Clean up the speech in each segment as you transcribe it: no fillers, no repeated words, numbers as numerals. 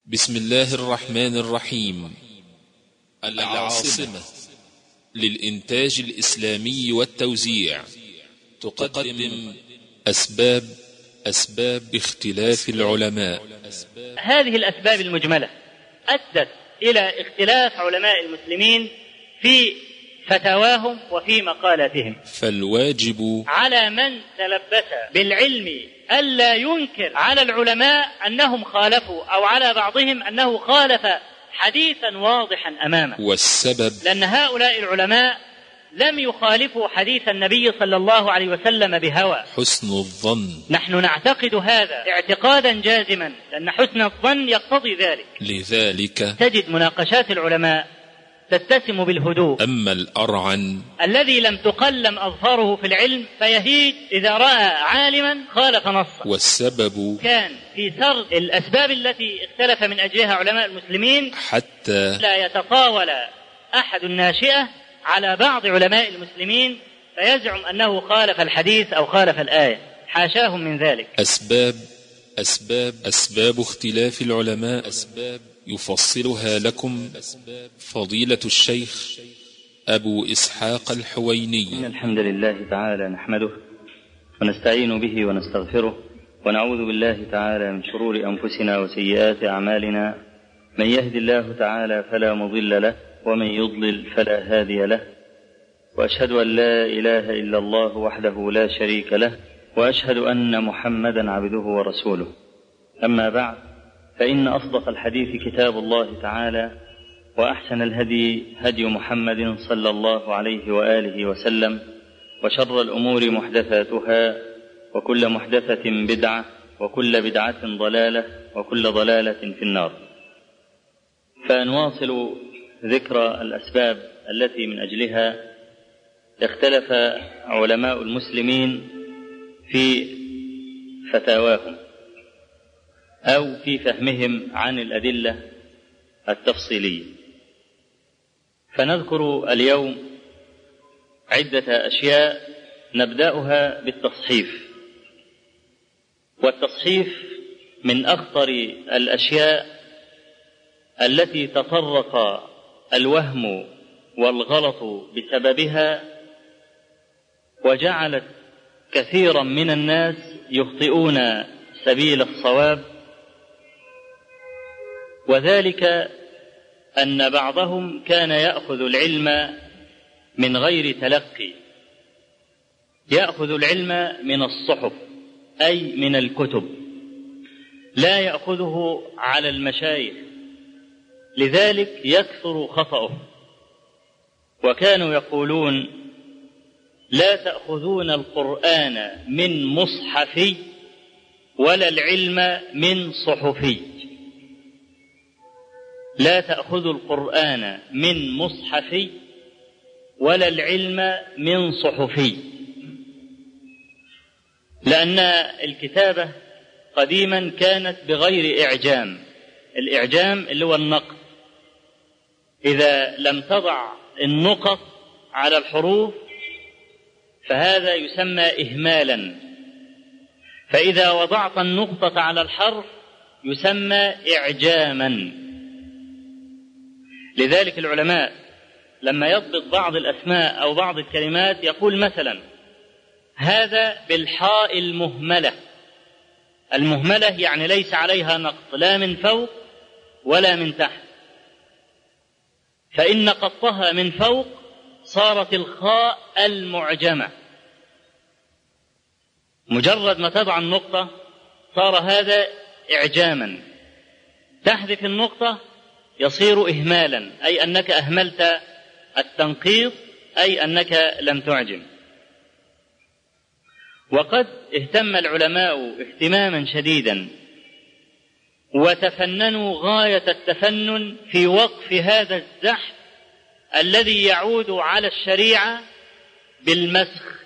بسم الله الرحمن الرحيم. العاصمة للإنتاج الإسلامي والتوزيع تقدم أسباب اختلاف العلماء. هذه الأسباب المجملة أدت إلى اختلاف علماء المسلمين في فتاواهم وفي مقالاتهم، فالواجب على من تلبس بالعلم ألا ينكر على العلماء أنهم خالفوا، أو على بعضهم أنه خالف حديثا واضحا أمامه. والسبب لأن هؤلاء العلماء لم يخالفوا حديث النبي صلى الله عليه وسلم بهوى. حسن الظن، نحن نعتقد هذا اعتقادا جازما، لأن حسن الظن يقتضي ذلك. لذلك تجد مناقشات العلماء تتسم بالهدوء. أما الأرعن الذي لم تقلم أظفاره في العلم فيهيج إذا رأى عالما خالف نصا. والسبب كان في سرد الأسباب التي اختلف من أجلها علماء المسلمين حتى لا يتطاول أحد الناشئة على بعض علماء المسلمين فيزعم أنه خالف الحديث أو خالف الآية، حاشاهم من ذلك. أسباب اختلاف العلماء، أسباب يفصلها لكم فضيلة الشيخ أبو إسحاق الحويني. إن الحمد لله تعالى نحمده ونستعين به ونستغفره، ونعوذ بالله تعالى من شرور أنفسنا وسيئات أعمالنا. من يهد الله تعالى فلا مضل له، ومن يضلل فلا هادي له. وأشهد أن لا إله إلا الله وحده لا شريك له، وأشهد أن محمدا عبده ورسوله. أما بعد، فإن أصدق الحديث كتاب الله تعالى، وأحسن الهدي هدي محمد صلى الله عليه وآله وسلم، وشر الأمور محدثاتها، وكل محدثة بدعة، وكل بدعة ضلالة، وكل ضلالة في النار. فنواصل ذكر الأسباب التي من أجلها اختلف علماء المسلمين في فتاواهم أو في فهمهم عن الأدلة التفصيلية. فنذكر اليوم عدة أشياء، نبدأها بالتصحيف. والتصحيف من أخطر الأشياء التي تطرق الوهم والغلط بسببها، وجعلت كثيرا من الناس يخطئون سبيل الصواب. وذلك أن بعضهم كان يأخذ العلم من غير تلقي، يأخذ العلم من الصحف أي من الكتب، لا يأخذه على المشايخ، لذلك يكثر خطأه. وكانوا يقولون: لا تأخذون القرآن من مصحفي ولا العلم من صحفي. لا تأخذوا القرآن من مصحفي ولا العلم من صحفي، لأن الكتابة قديما كانت بغير إعجام. الإعجام اللي هو النقط، إذا لم تضع النقط على الحروف فهذا يسمى إهمالا، فإذا وضعت النقطة على الحرف يسمى إعجاما. لذلك العلماء لما يضبط بعض الأسماء أو بعض الكلمات يقول مثلا: هذا بالحاء المهملة. المهملة يعني ليس عليها نقط لا من فوق ولا من تحت، فإن نقطها من فوق صارت الخاء المعجمة. مجرد ما تضع النقطة صار هذا إعجاما. تحذف النقطة يصير إهمالا، أي أنك أهملت التنقيط، أي أنك لم تعجم. وقد اهتم العلماء اهتماما شديدا وتفننوا غاية التفنن في وقف هذا الزحف الذي يعود على الشريعة بالمسخ.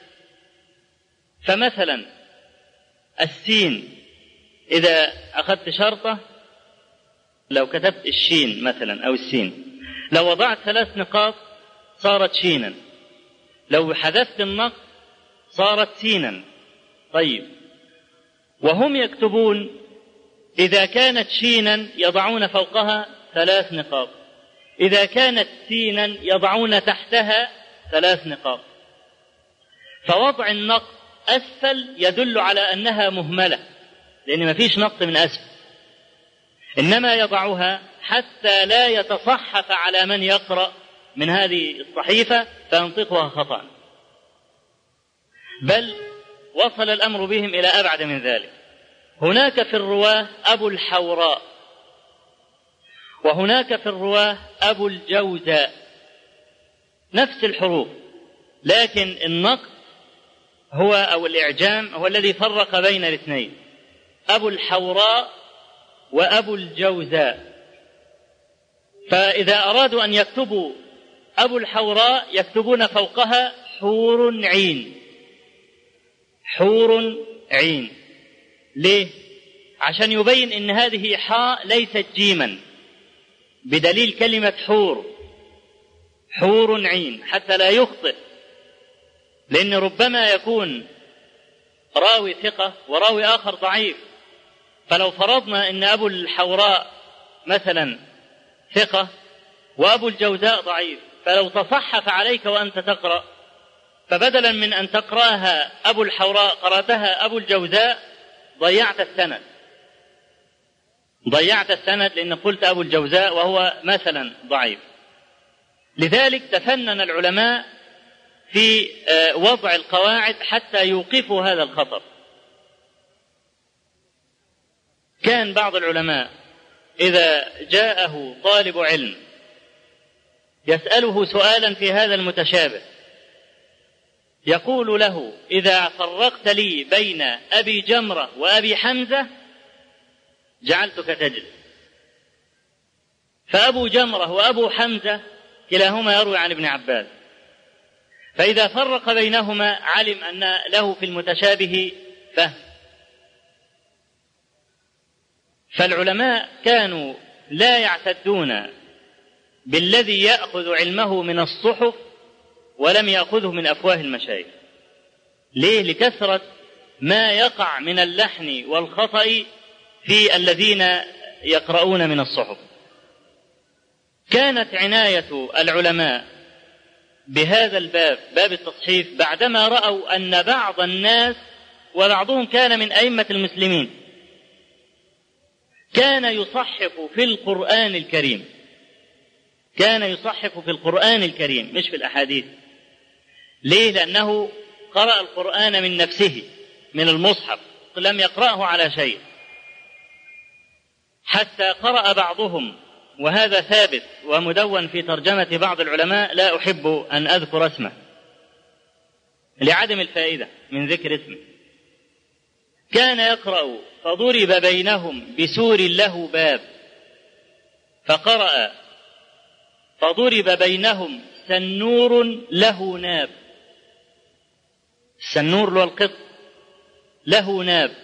فمثلا السين، إذا أخذت شرطة، لو كتبت الشين مثلا أو السين، لو وضعت 3 نقاط صارت شينا، لو حذفت النقط صارت سينا. طيب، وهم يكتبون إذا كانت شينا يضعون فوقها 3 نقاط، إذا كانت سينا يضعون تحتها 3 نقاط. فوضع النقط أسفل يدل على أنها مهملة، لأن ما فيش نقط من أسفل، إنما يضعها حتى لا يتصحف على من يقرأ من هذه الصحيفة فينطقها خطأ. بل وصل الأمر بهم إلى أبعد من ذلك. هناك في الرواه أبو الحوراء، وهناك في الرواه أبو الجوزاء، نفس الحروف، لكن النقط هو أو الإعجام هو الذي فرق بين الاثنين، أبو الحوراء وأبو الجوزاء. فإذا أرادوا أن يكتبوا أبو الحوراء يكتبون فوقها حور عين، حور عين. ليه؟ عشان يبين إن هذه حاء ليست جيما، بدليل كلمة حور، حور عين، حتى لا يخطئ، لأن ربما يكون راوي ثقة وراوي آخر ضعيف. فلو فرضنا أن أبو الحوراء مثلا ثقة وأبو الجوزاء ضعيف، فلو تصحف عليك وأنت تقرأ، فبدلا من أن تقرأها أبو الحوراء قرأتها أبو الجوزاء، ضيعت السند لأن قلت أبو الجوزاء وهو مثلا ضعيف. لذلك تفنن العلماء في وضع القواعد حتى يوقفوا هذا الخطر. كان بعض العلماء إذا جاءه طالب علم يسأله سؤالا في هذا المتشابه يقول له: إذا فرقت لي بين أبي جمرة وأبي حمزة جعلتك تجلس. فأبو جمرة وأبو حمزة كلاهما يروي عن ابن عباس، فإذا فرق بينهما علم أن له في المتشابه فهم. فالعلماء كانوا لا يعتدون بالذي يأخذ علمه من الصحف ولم يأخذه من أفواه المشايخ. ليه؟ لكثرة ما يقع من اللحن والخطأ في الذين يقرؤون من الصحف. كانت عناية العلماء بهذا الباب، باب التصحيف، بعدما رأوا أن بعض الناس وبعضهم كان من أئمة المسلمين كان يصحف في القرآن الكريم، كان يصحف في القرآن الكريم مش في الأحاديث. ليه؟ لأنه قرأ القرآن من نفسه من المصحف، لم يقرأه على شيء. حتى قرأ بعضهم، وهذا ثابت ومدون في ترجمة بعض العلماء لا أحب أن أذكر اسمه لعدم الفائدة من ذكر اسمه، كان يقرأ: فضرب بينهم بسور له باب، فقرأ: فضرب بينهم سنور له ناب. السنور له القط، له ناب.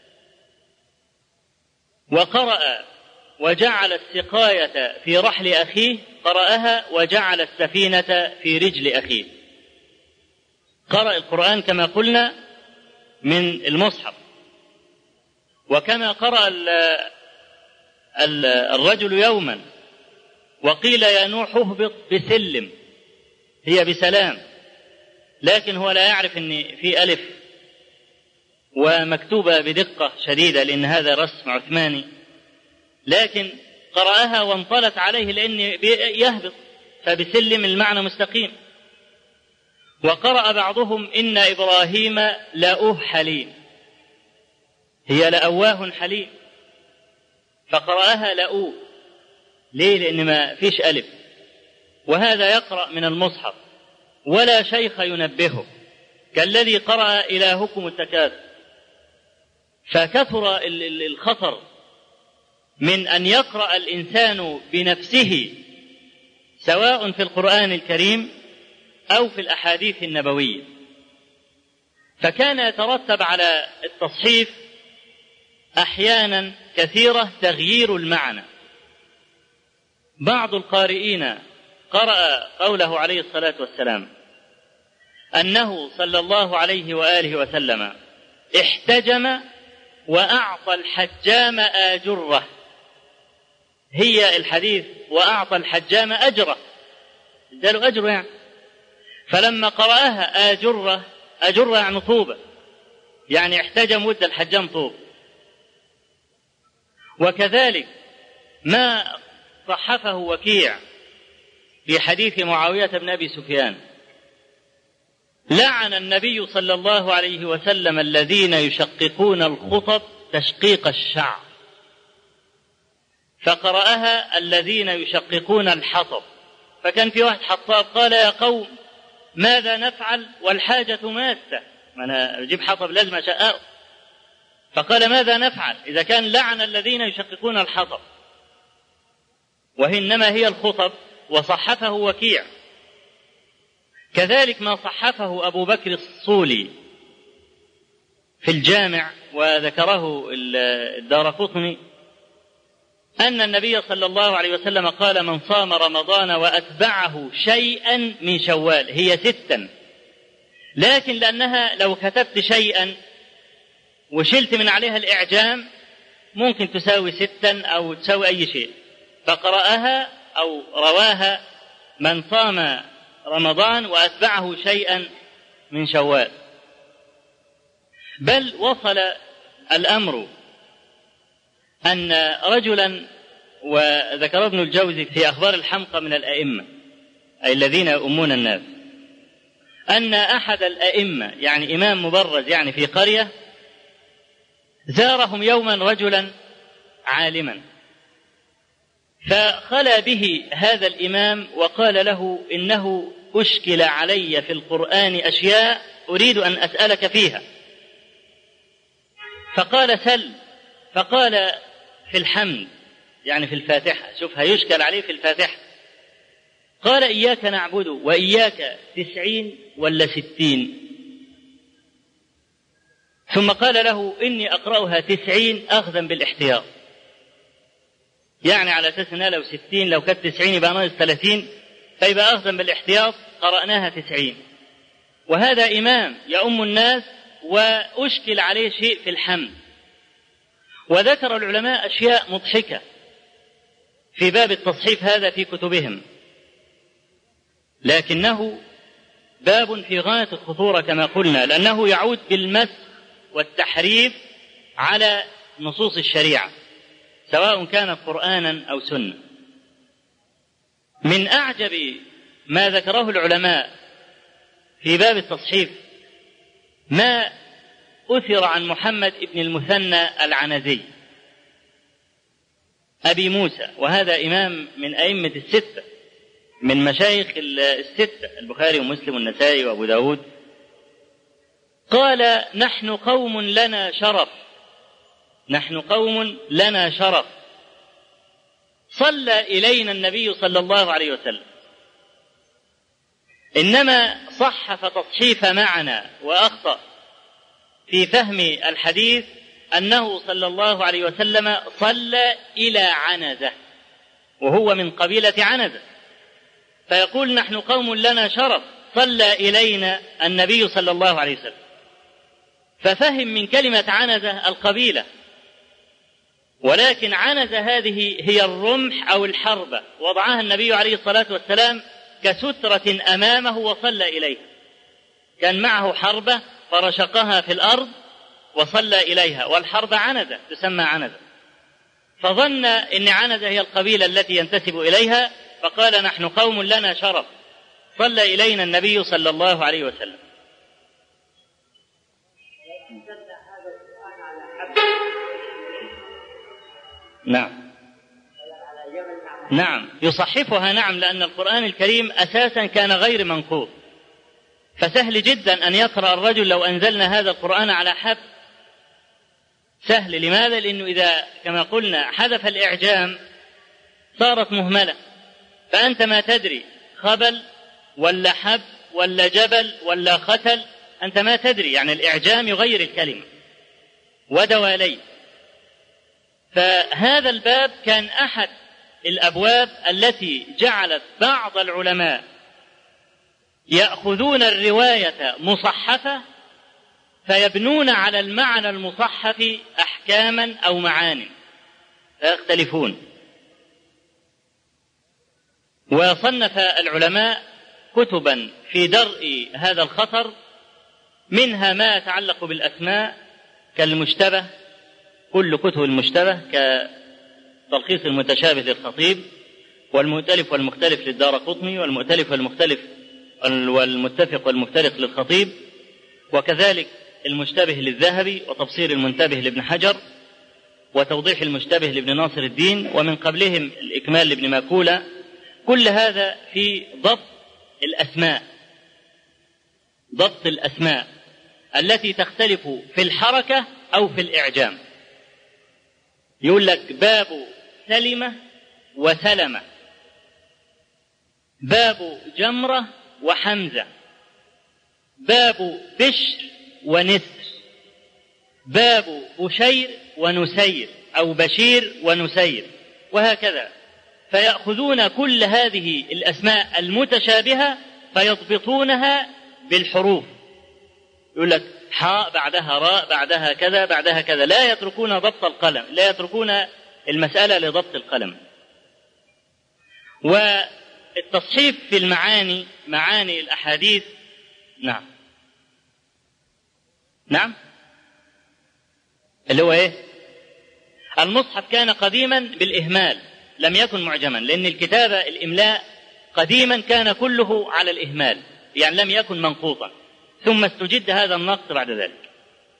وقرأ: وجعل السقاية في رحل أخيه، قرأها: وجعل السفينة في رجل أخيه. قرأ القرآن كما قلنا من المصحف. وكما قرأ الرجل يوما وقيل يا نوح اهبط بسلم، هي بسلام، لكن هو لا يعرف أن في ألف ومكتوبة بدقة شديدة لأن هذا رسم عثماني، لكن قرأها وانطلت عليه لأن يهبط، فبسلم المعنى مستقيم. وقرأ بعضهم: إن إبراهيم لأوه حليم، هي لأواه حليم، فقرأها لأوه. ليه؟ لأن ما فيش ألف. وهذا يقرأ من المصحف ولا شيخ ينبهه، كالذي قرأ إلهكم التكاثر. فكثر الخطر من أن يقرأ الإنسان بنفسه سواء في القرآن الكريم أو في الأحاديث النبوية. فكان يترتب على التصحيف أحيانا كثيرة تغيير المعنى. بعض القارئين قرأ قوله عليه الصلاة والسلام أنه صلى الله عليه وآله وسلم احتجم وأعطى الحجام آجره، هي الحديث وأعطى الحجام أجره، اداله أجره يعني. فلما قرأها آجره يعني طوبة، يعني احتجم ود الحجام طوب. وكذلك ما صحفه وكيع في حديث معاوية بن أبي سفيان: لعن النبي صلى الله عليه وسلم الذين يشققون الخطب تشقيق الشعر، فقرأها الذين يشققون الحطب. فكان في واحد حطاب قال: يا قوم ماذا نفعل والحاجة ماسة، أنا أجيب حطب لازم أشققه. فقال: ماذا نفعل إذا كان لعن الذين يشققون الحطب، وإنما هي الخطب. وصحفه وكيع. كذلك ما صحفه أبو بكر الصولي في الجامع وذكره الدارقطني أن النبي صلى الله عليه وسلم قال: من صام رمضان وأتبعه شيئا من شوال، هي 6، لكن لأنها لو كتبت شيئا وشلت من عليها الإعجام ممكن تساوي 6 أو تساوي أي شيء، فقرأها أو رواها: من صام رمضان وأتبعه شيئا من شوال. بل وصل الأمر أن رجلا، وذكر ابن الجوزي في أخبار الحمقى من الأئمة أي الذين يؤمون الناس، أن أحد الأئمة يعني إمام مبرز يعني في قرية زارهم يوما رجلا عالما، فخلى به هذا الإمام وقال له: إنه أشكل علي في القرآن أشياء أريد أن أسألك فيها. فقال: سل. فقال: في الحمد يعني في الفاتحة، شوف هيشكل عليه في الفاتحة. قال: إياك نعبد وإياك 90 ولا 60؟ ثم قال له: إني أقرأها 90 أخذا بالاحتياط، يعني على أساس أنها لو 60 لو كانت 90 يبقى ناقص 30، فيبقى أخذا بالاحتياط قرأناها 90. وهذا إمام يؤم الناس وأشكل عليه شيء في الحمد. وذكر العلماء أشياء مضحكة في باب التصحيف هذا في كتبهم، لكنه باب في غاية الخطورة كما قلنا، لأنه يعود بالمسخ والتحريف على نصوص الشريعة سواء كان قرآنا أو سنة. من أعجب ما ذكره العلماء في باب التصحيف ما أثر عن محمد بن المثنى العنزي أبي موسى، وهذا إمام من أئمة الستة من مشايخ الستة البخاري ومسلم والنسائي وأبو داود. قال: نحن قوم لنا شرف، نحن قوم لنا شرف، صلى إلينا النبي صلى الله عليه وسلم، إنما صحف تصحيف معنا وأخطأ في فهم الحديث أنه صلى الله عليه وسلم صلى إلى عنزة وهو من قبيلة عنزة، فيقول: نحن قوم لنا شرف، صلى إلينا النبي صلى الله عليه وسلم، ففهم من كلمة عنزة القبيلة، ولكن عنزة هذه هي الرمح أو الحربة، وضعها النبي عليه الصلاة والسلام كسترة أمامه وصلى إليها، كان معه حربة فرشقها في الأرض وصلى إليها، والحربة عنزة تسمى عنزة، فظن إن عنزة هي القبيلة التي ينتسب إليها، فقال: نحن قوم لنا شرف، صلى إلينا النبي صلى الله عليه وسلم. نعم يصحفها، نعم، لأن القرآن الكريم أساسا كان غير منقوط، فسهل جدا أن يقرأ الرجل لو أنزلنا هذا القرآن على حب، سهل. لماذا؟ لأنه إذا كما قلنا حذف الإعجام صارت مهملة، فأنت ما تدري خبل ولا حب ولا جبل ولا ختل، أنت ما تدري، يعني الإعجام يغير الكلمة ودوالي. فهذا الباب كان أحد الأبواب التي جعلت بعض العلماء يأخذون الرواية مصحفة فيبنون على المعنى المصحف أحكاما أو معان فيختلفون. وصنف العلماء كتبا في درء هذا الخطر، منها ما يتعلق بالأسماء كالمشتبه، كل كتب المشتبه كتلخيص المتشابه للخطيب، والمؤتلف والمختلف للدارقطني، والمؤتلف والمختلف والمتفق والمفترق للخطيب، وكذلك المشتبه للذهبي، وتبصير المنتبه لابن حجر، وتوضيح المشتبه لابن ناصر الدين، ومن قبلهم الإكمال لابن ماكولة. كل هذا في ضبط الأسماء التي تختلف في الحركة أو في الإعجام. يقول لك باب سلمة وسلمة، باب جمرة وحمزة، باب بشر ونسر، باب بشير ونسير أو بشير ونسير، وهكذا. فيأخذون كل هذه الأسماء المتشابهة فيضبطونها بالحروف. يقول لك حاء بعدها راء بعدها كذا بعدها كذا، لا يتركون ضبط القلم، لا يتركون المسألة لضبط القلم. والتصحيف في المعاني، معاني الأحاديث، نعم اللي هو ايه؟ المصحف كان قديما بالإهمال، لم يكن معجما، لأن الكتابة الإملاء قديما كان كله على الإهمال، يعني لم يكن منقوطا، ثم استجد هذا النقص بعد ذلك.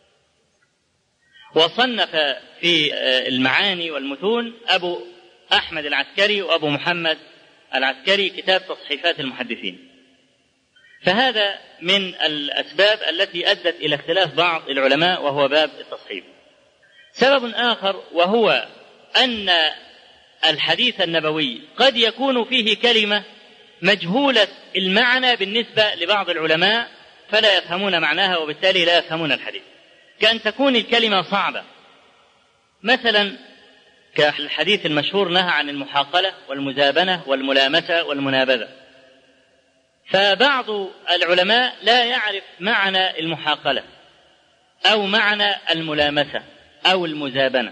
وصنف في المعاني والمتون أبو أحمد العسكري وأبو محمد العسكري كتاب تصحيفات المحدثين. فهذا من الأسباب التي أدت إلى اختلاف بعض العلماء، وهو باب التصحيف. سبب آخر وهو أن الحديث النبوي قد يكون فيه كلمة مجهولة المعنى بالنسبة لبعض العلماء فلا يفهمون معناها، وبالتالي لا يفهمون الحديث، كأن تكون الكلمة صعبة. مثلا كالحديث المشهور نهى عن المحاقلة والمزابنة والملامسة والمنابذة، فبعض العلماء لا يعرف معنى المحاقلة أو معنى الملامسة أو المزابنة،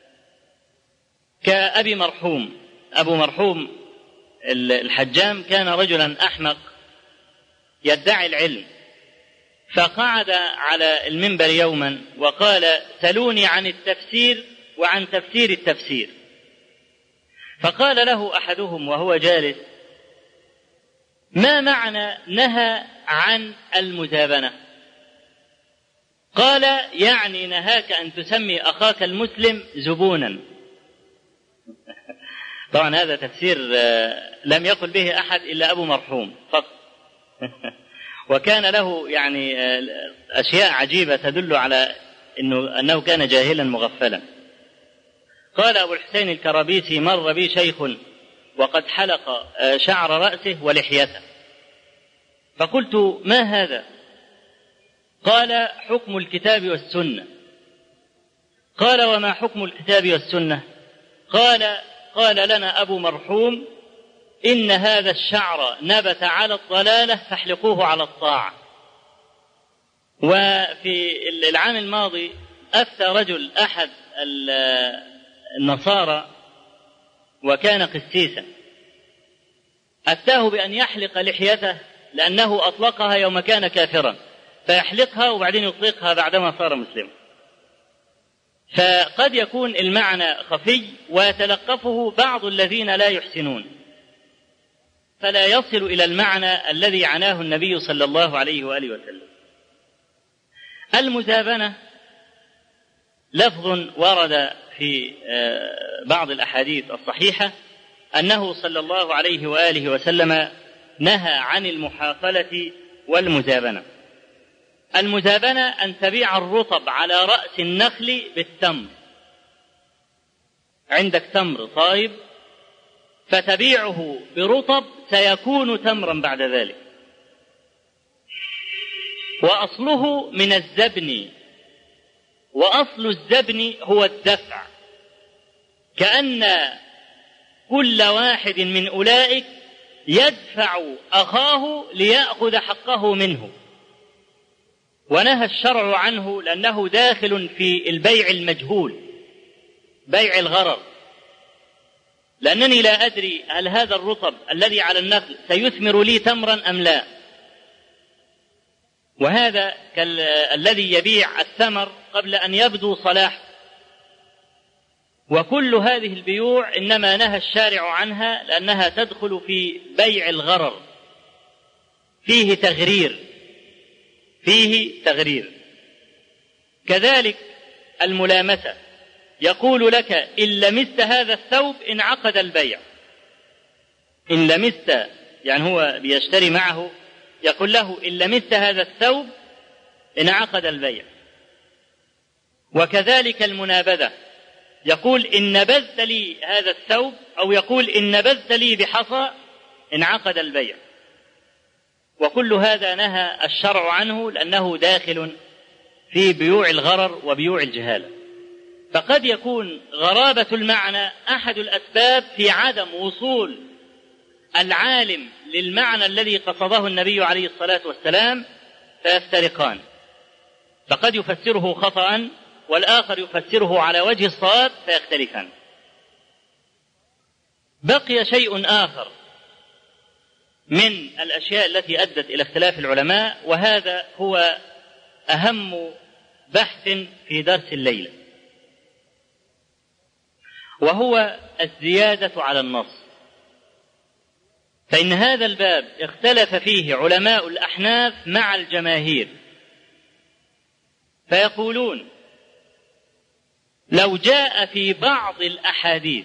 كأبي مرحوم. أبو مرحوم الحجام كان رجلا أحمق يدعي العلم، فقعد على المنبر يوما وقال: سلوني عن التفسير وعن تفسير التفسير. فقال له أحدهم وهو جالس: ما معنى نهى عن المزابنة؟ قال: يعني نهاك أن تسمي أخاك المسلم زبونا. طبعا هذا تفسير لم يقل به أحد إلا أبو مرحوم فقط. وكان له يعني أشياء عجيبة تدل على أنه كان جاهلا مغفلا. قال أبو الحسين الكرابيسي: مر بي شيخ وقد حلق شعر رأسه ولحيته، فقلت: ما هذا؟ قال: حكم الكتاب والسنة. قال: وما حكم الكتاب والسنة؟ قال لنا أبو مرحوم: إن هذا الشعر نبت على الضلالة فاحلقوه على الطاعة. وفي العام الماضي أفتى رجل أحد النصارى وكان قسيسا، أفتاه بأن يحلق لحيته لأنه أطلقها يوم كان كافرا، فيحلقها وبعدين يطلقها بعدما صار مسلما. فقد يكون المعنى خفي ويتلقفه بعض الذين لا يحسنون، فلا يصل إلى المعنى الذي عناه النبي صلى الله عليه وآله وسلم. المزابنة لفظ ورد في بعض الأحاديث الصحيحة أنه صلى الله عليه وآله وسلم نهى عن المحاقلة والمزابنة. المزابنة أن تبيع الرطب على رأس النخل بالتمر، عندك تمر طايب فتبيعه برطب سيكون تمرا بعد ذلك، وأصله من الزبن، وأصل الزبن هو الدفع، كأن كل واحد من أولئك يدفع أخاه ليأخذ حقه منه. ونهى الشرع عنه لأنه داخل في البيع المجهول، بيع الغرر، لأنني لا أدري هل هذا الرطب الذي على النخل سيثمر لي تمرا أم لا، وهذا الذي يبيع الثمر قبل أن يبدو صلاحه. وكل هذه البيوع إنما نهى الشارع عنها لأنها تدخل في بيع الغرر، فيه تغرير. كذلك الملامسة، يقول لك إن لمست هذا الثوب انعقد البيع. إن لمست، يعني هو بيشتري معه، يقول له إن لمست هذا الثوب انعقد البيع. وكذلك المنابذة، يقول إن نبذت لي هذا الثوب، أو يقول إن نبذت لي بحصى انعقد البيع. وكل هذا نهى الشرع عنه لأنه داخل في بيوع الغرر وبيوع الجهالة. فقد يكون غرابة المعنى أحد الأسباب في عدم وصول العالم للمعنى الذي قصده النبي عليه الصلاة والسلام، فيفترقان، فقد يفسره خطأ والآخر يفسره على وجه الصواب فيختلفان. بقي شيء آخر من الأشياء التي أدت إلى اختلاف العلماء، وهذا هو أهم بحث في درس الليلة، وهو الزيادة على النص. فإن هذا الباب اختلف فيه علماء الأحناف مع الجماهير، فيقولون لو جاء في بعض الأحاديث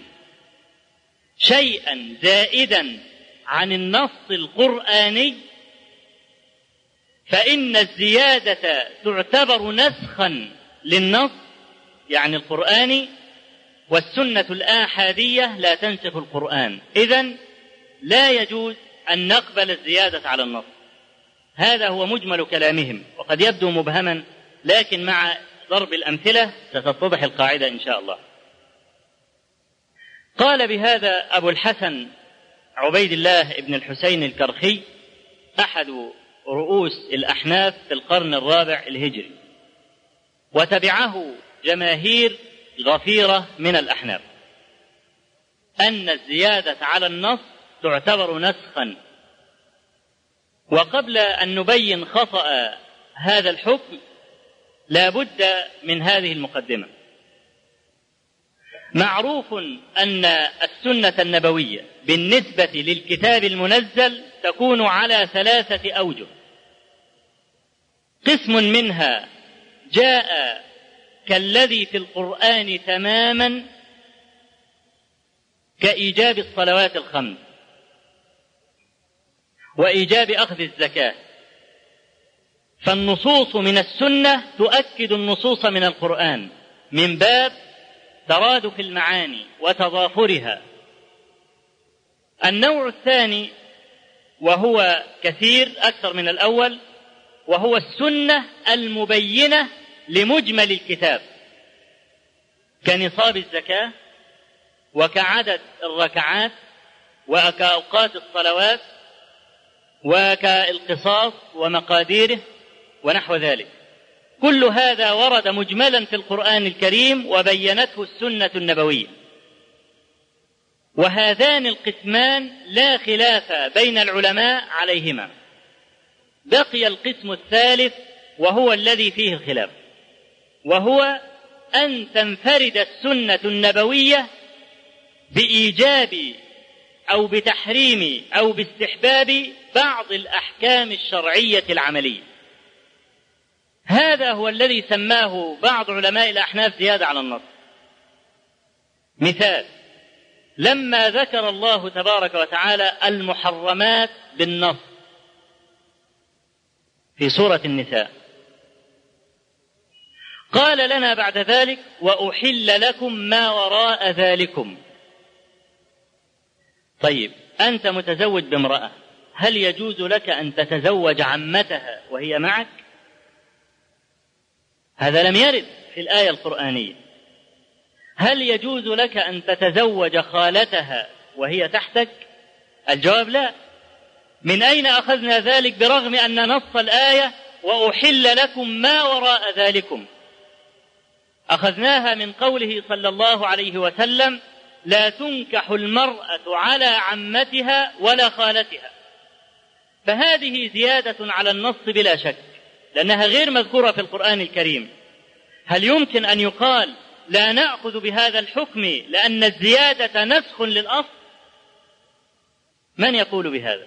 شيئا زائدا عن النص القرآني فإن الزيادة تعتبر نسخا للنص، يعني القرآني، والسنة الآحادية لا تنسخ القرآن، إذن لا يجوز أن نقبل الزيادة على النص. هذا هو مجمل كلامهم، وقد يبدو مبهما، لكن مع ضرب الأمثلة ستتضح القاعدة إن شاء الله. قال بهذا أبو الحسن عبيد الله بن الحسين الكرخي، أحد رؤوس الأحناف في القرن الرابع الهجري، وتبعه جماهير غفيرة من الأحناف، أن الزيادة على النص تعتبر نسخا. وقبل أن نبين خطأ هذا الحكم لا بد من هذه المقدمة. معروف أن السنة النبوية بالنسبة للكتاب المنزل تكون على 3 أوجه. قسم منها جاء كالذي في القرآن تماما، كإيجاب الصلوات الخمس وإيجاب أخذ الزكاة، فالنصوص من السنة تؤكد النصوص من القرآن من باب ترادف المعاني وتضافرها. النوع الثاني وهو كثير أكثر من الأول، وهو السنة المبينة لمجمل الكتاب، كنصاب الزكاة وكعدد الركعات وكأوقات الصلوات وكالقصاص ومقاديره ونحو ذلك. كل هذا ورد مجملا في القرآن الكريم وبينته السنة النبوية. وهذان القسمان لا خلاف بين العلماء عليهما. بقي القسم الثالث وهو الذي فيه الخلاف، وهو أن تنفرد السنة النبوية بإيجاب أو بتحريم أو باستحباب بعض الأحكام الشرعية العملية. هذا هو الذي سماه بعض علماء الأحناف زيادة على النص. مثال: لما ذكر الله تبارك وتعالى المحرمات بالنص في سورة النساء، قال لنا بعد ذلك: وأحل لكم ما وراء ذلكم. طيب، أنت متزوج بامرأة، هل يجوز لك أن تتزوج عمتها وهي معك؟ هذا لم يرد في الآية القرآنية. هل يجوز لك أن تتزوج خالتها وهي تحتك؟ الجواب لا. من أين أخذنا ذلك برغم أن نص الآية وأحل لكم ما وراء ذلكم. أخذناها من قوله صلى الله عليه وسلم: لا تنكح المرأة على عمتها ولا خالتها. فهذه زيادة على النص بلا شك، لأنها غير مذكورة في القرآن الكريم. هل يمكن أن يقال لا نأخذ بهذا الحكم لأن الزيادة نسخ للأصل؟ من يقول بهذا؟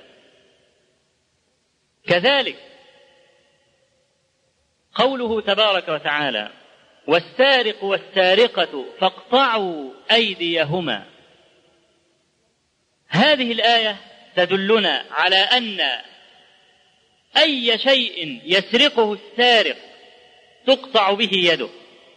كذلك قوله تبارك وتعالى: والسارق والسارقة فاقطعوا أيديهما. هذه الآية تدلنا على أن أي شيء يسرقه السارق تقطع به يده.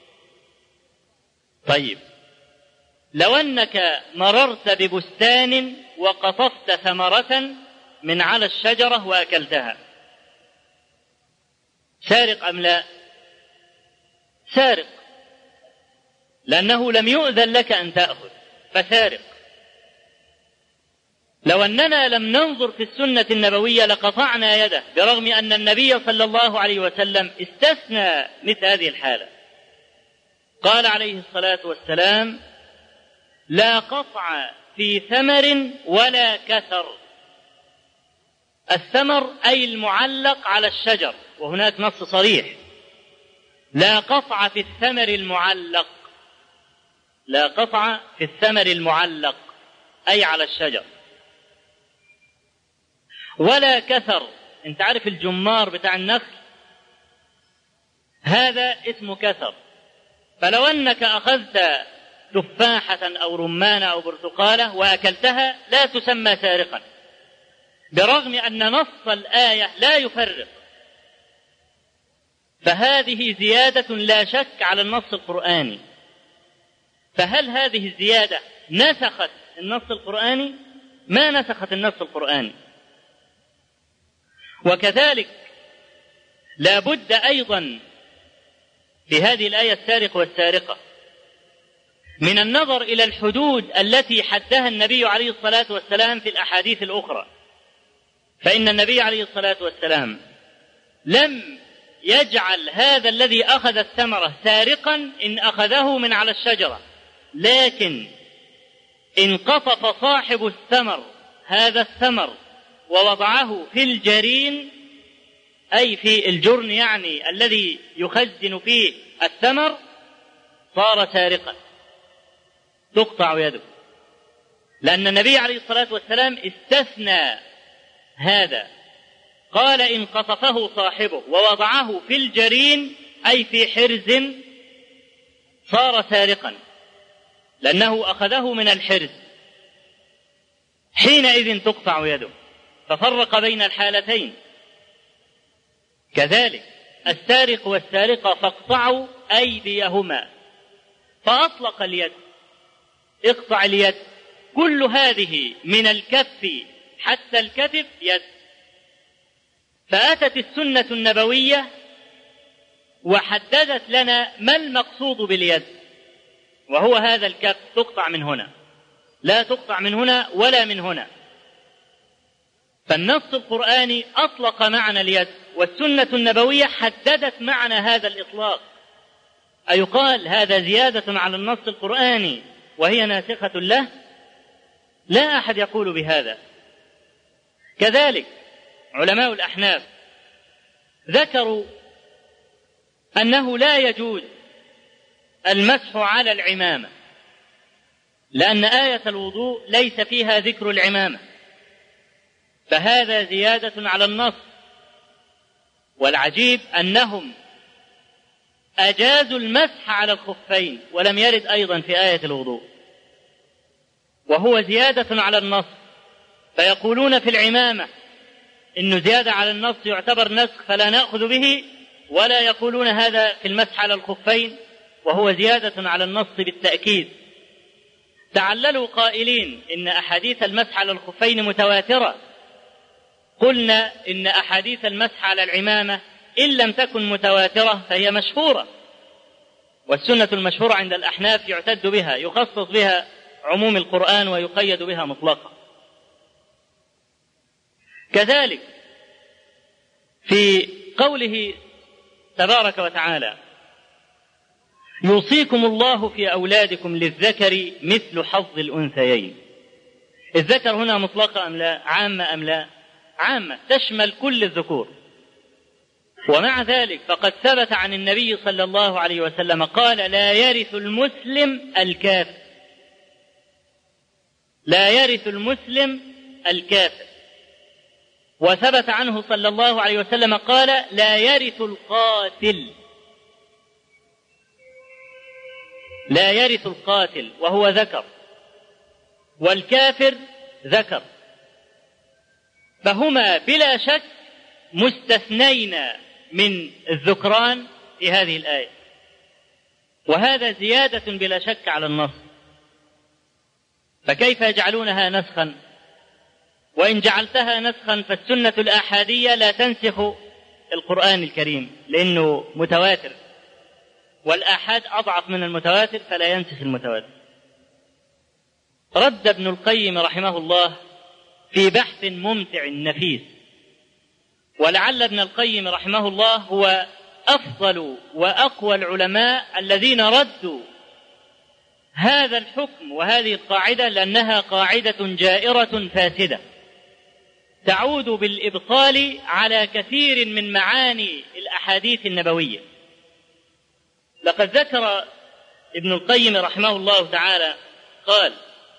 طيب، لو أنك مررت ببستان وقطفت ثمرة من على الشجرة وأكلتها، سارق أم لا؟ سارق، لأنه لم يؤذن لك أن تأخذ، فسارق. لو أننا لم ننظر في السنة النبوية لقطعنا يده، برغم أن النبي صلى الله عليه وسلم استثنى مثل هذه الحالة. قال عليه الصلاة والسلام: لا قطع في ثمر ولا كثر. الثمر أي المعلق على الشجر، وهناك نص صريح: لا قطع في الثمر المعلق. لا قطع في الثمر المعلق أي على الشجر. ولا كثر، انت عارف الجمار بتاع النخل، هذا اسمه كثر. فلو أنك أخذت تفاحة أو رمانة أو برتقالة وأكلتها لا تسمى سارقا، برغم أن نص الآية لا يفرق. فهذه زيادة لا شك على النص القرآني. فهل هذه الزيادة نسخت النص القرآني؟ ما نسخت النص القرآني. وكذلك لا بد أيضا في هذه الآية السارق والسارقة من النظر إلى الحدود التي حدها النبي عليه الصلاة والسلام في الأحاديث الأخرى. فإن النبي عليه الصلاة والسلام لم يجعل هذا الذي أخذ الثمرة سارقا إن أخذه من على الشجرة، لكن إن قطف صاحب الثمر هذا الثمر ووضعه في الجرين، أي في الجرن يعني الذي يخزن فيه الثمر، صار سارقا تقطع يده، لأن النبي عليه الصلاة والسلام استثنى هذا. قال: إن قطفه صاحبه ووضعه في الجرين أي في حرز صار سارقا، لأنه أخذه من الحرز، حينئذ تقطع يده. ففرق بين الحالتين. كذلك السارق والسارقة فاقطعوا أيديهما، فأطلق اليد، اقطع اليد. كل هذه من الكف حتى الكتف يد. فأتت السنة النبوية وحددت لنا ما المقصود باليد، وهو هذا الكف، تقطع من هنا، لا تقطع من هنا ولا من هنا. فالنص القرآني أطلق معنى اليد، والسنة النبوية حددت معنى هذا الإطلاق. أيقال هذا زيادة على النص القرآني وهي ناسخة له؟ لا أحد يقول بهذا. كذلك علماء الأحناف ذكروا أنه لا يجوز المسح على العمامة، لأن آية الوضوء ليس فيها ذكر العمامة، فهذا زيادة على النص. والعجيب أنهم أجازوا المسح على الخفين ولم يرد أيضا في آية الوضوء، وهو زيادة على النص. فيقولون في العمامة إنه زيادة على النص يعتبر نسخ فلا نأخذ به، ولا يقولون هذا في المسح على الخفين وهو زيادة على النص بالتأكيد. تعللوا قائلين إن أحاديث المسح على الخفين متواترة. قلنا إن أحاديث المسح على العمامة إن لم تكن متواترة فهي مشهورة، والسنة المشهورة عند الأحناف يعتد بها، يخصص بها عموم القرآن ويقيد بها مطلقا. كذلك في قوله تبارك وتعالى: يوصيكم الله في أولادكم للذكر مثل حظ الأنثيين. الذكر هنا مطلقة أم لا؟ عامة أم لا؟ عامة، تشمل كل الذكور. ومع ذلك فقد ثبت عن النبي صلى الله عليه وسلم قال: لا يرث المسلم الكافر، لا يرث المسلم الكافر. وثبت عنه صلى الله عليه وسلم قال: لا يرث القاتل، لا يرث القاتل وهو ذكر، والكافر ذكر، فهما بلا شك مستثنين من الذكران في هذه الآية، وهذا زيادة بلا شك على النص. فكيف يجعلونها نسخا؟ وإن جعلتها نسخا فالسنة الآحادية لا تنسخ القرآن الكريم لأنه متواتر، والآحاد أضعف من المتواتر فلا ينسخ المتواتر. رد ابن القيم رحمه الله في بحث ممتع نفيس، ولعل ابن القيم رحمه الله هو أفضل وأقوى العلماء الذين ردوا هذا الحكم وهذه القاعدة، لأنها قاعدة جائرة فاسدة تعود بالإبطال على كثير من معاني الأحاديث النبوية. لقد ذكر ابن القيم رحمه الله تعالى قال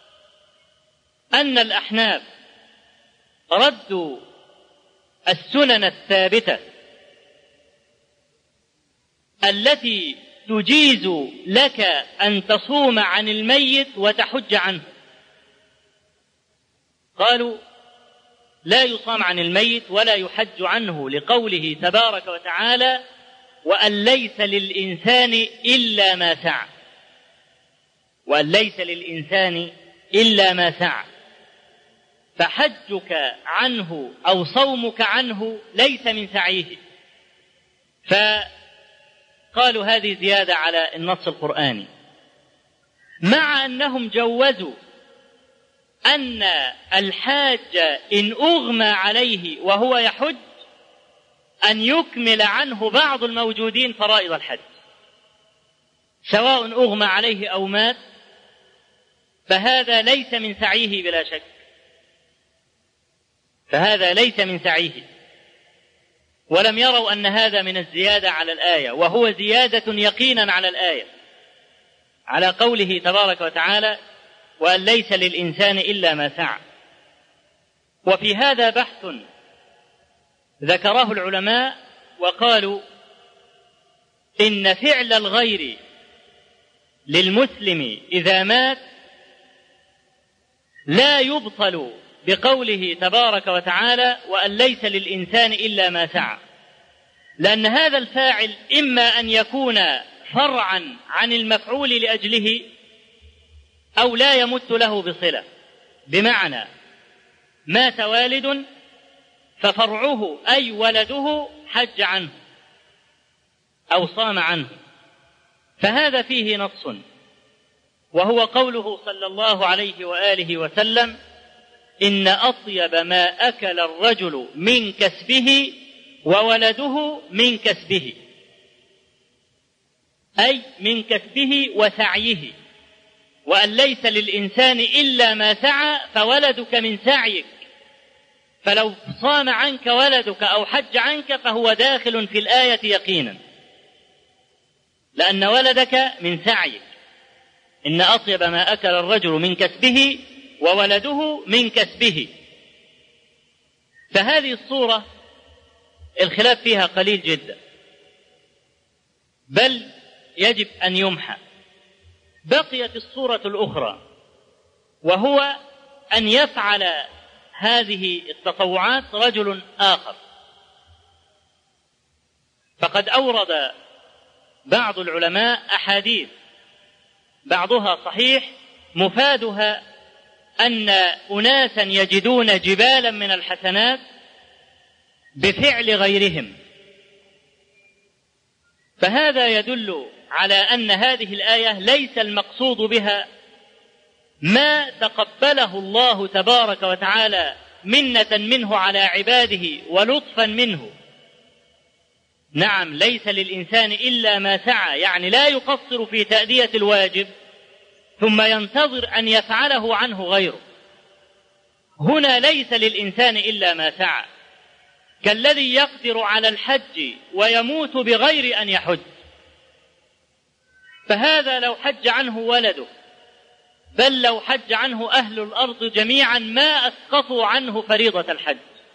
أن الأحناف ردوا السنن الثابتة التي تجيز لك أن تصوم عن الميت وتحج عنه. قالوا لا يصام عن الميت ولا يحج عنه لقوله تبارك وتعالى: وأن ليس للإنسان إلا ما سعى، وأن ليس للإنسان إلا ما سعى، فحجك عنه أو صومك عنه ليس من سعيه. فقالوا هذه زيادة على النص القرآني، مع أنهم جوزوا أن الحاج إن أغمى عليه وهو يحج أن يكمل عنه بعض الموجودين فرائض الحج، سواء أغمى عليه أو مات، فهذا ليس من سعيه بلا شك، فهذا ليس من سعيه. ولم يروا أن هذا من الزيادة على الآية، وهو زيادة يقينا على الآية، على قوله تبارك وتعالى: وأن ليس للإنسان إلا ما سعى. وفي هذا بحث ذكره العلماء وقالوا إن فعل الغير للمسلم إذا مات لا يبطل بقوله تبارك وتعالى: وأن ليس للإنسان إلا ما سعى، لأن هذا الفاعل إما أن يكون فرعا عن المفعول لأجله أو لا يمت له بصلة، بمعنى مات والد ففرعه أي ولده حج عنه أو صام عنه، فهذا فيه نص، وهو قوله صلى الله عليه وآله وسلم: إن أطيب ما أكل الرجل من كسبه وولده من كسبه، أي من كسبه وسعيه، وأن ليس للإنسان إلا ما سعى، فولدك من سعيك، فلو صام عنك ولدك أو حج عنك فهو داخل في الآية يقينا، لأن ولدك من سعيك. إن أطيب ما أكل الرجل من كسبه وولده من كسبه. فهذه الصورة الخلاف فيها قليل جدا، بل يجب أن يمحى. بقيت الصورة الأخرى، وهو أن يفعل هذه التطوعات رجل آخر. فقد أورد بعض العلماء أحاديث بعضها صحيح مفادها أن أناسا يجدون جبالا من الحسنات بفعل غيرهم، فهذا يدل على أن هذه الآية ليس المقصود بها ما تقبله الله تبارك وتعالى منة منه على عباده ولطفا منه نعم ليس للإنسان إلا ما سعى، يعني لا يقصر في تأدية الواجب ثم ينتظر أن يفعله عنه غيره. هنا ليس للإنسان إلا ما سعى، كالذي يقدر على الحج ويموت بغير أن يحج، فهذا لو حج عنه ولده، بل لو حج عنه أهل الأرض جميعا ما أسقطوا عنه فريضة الحج،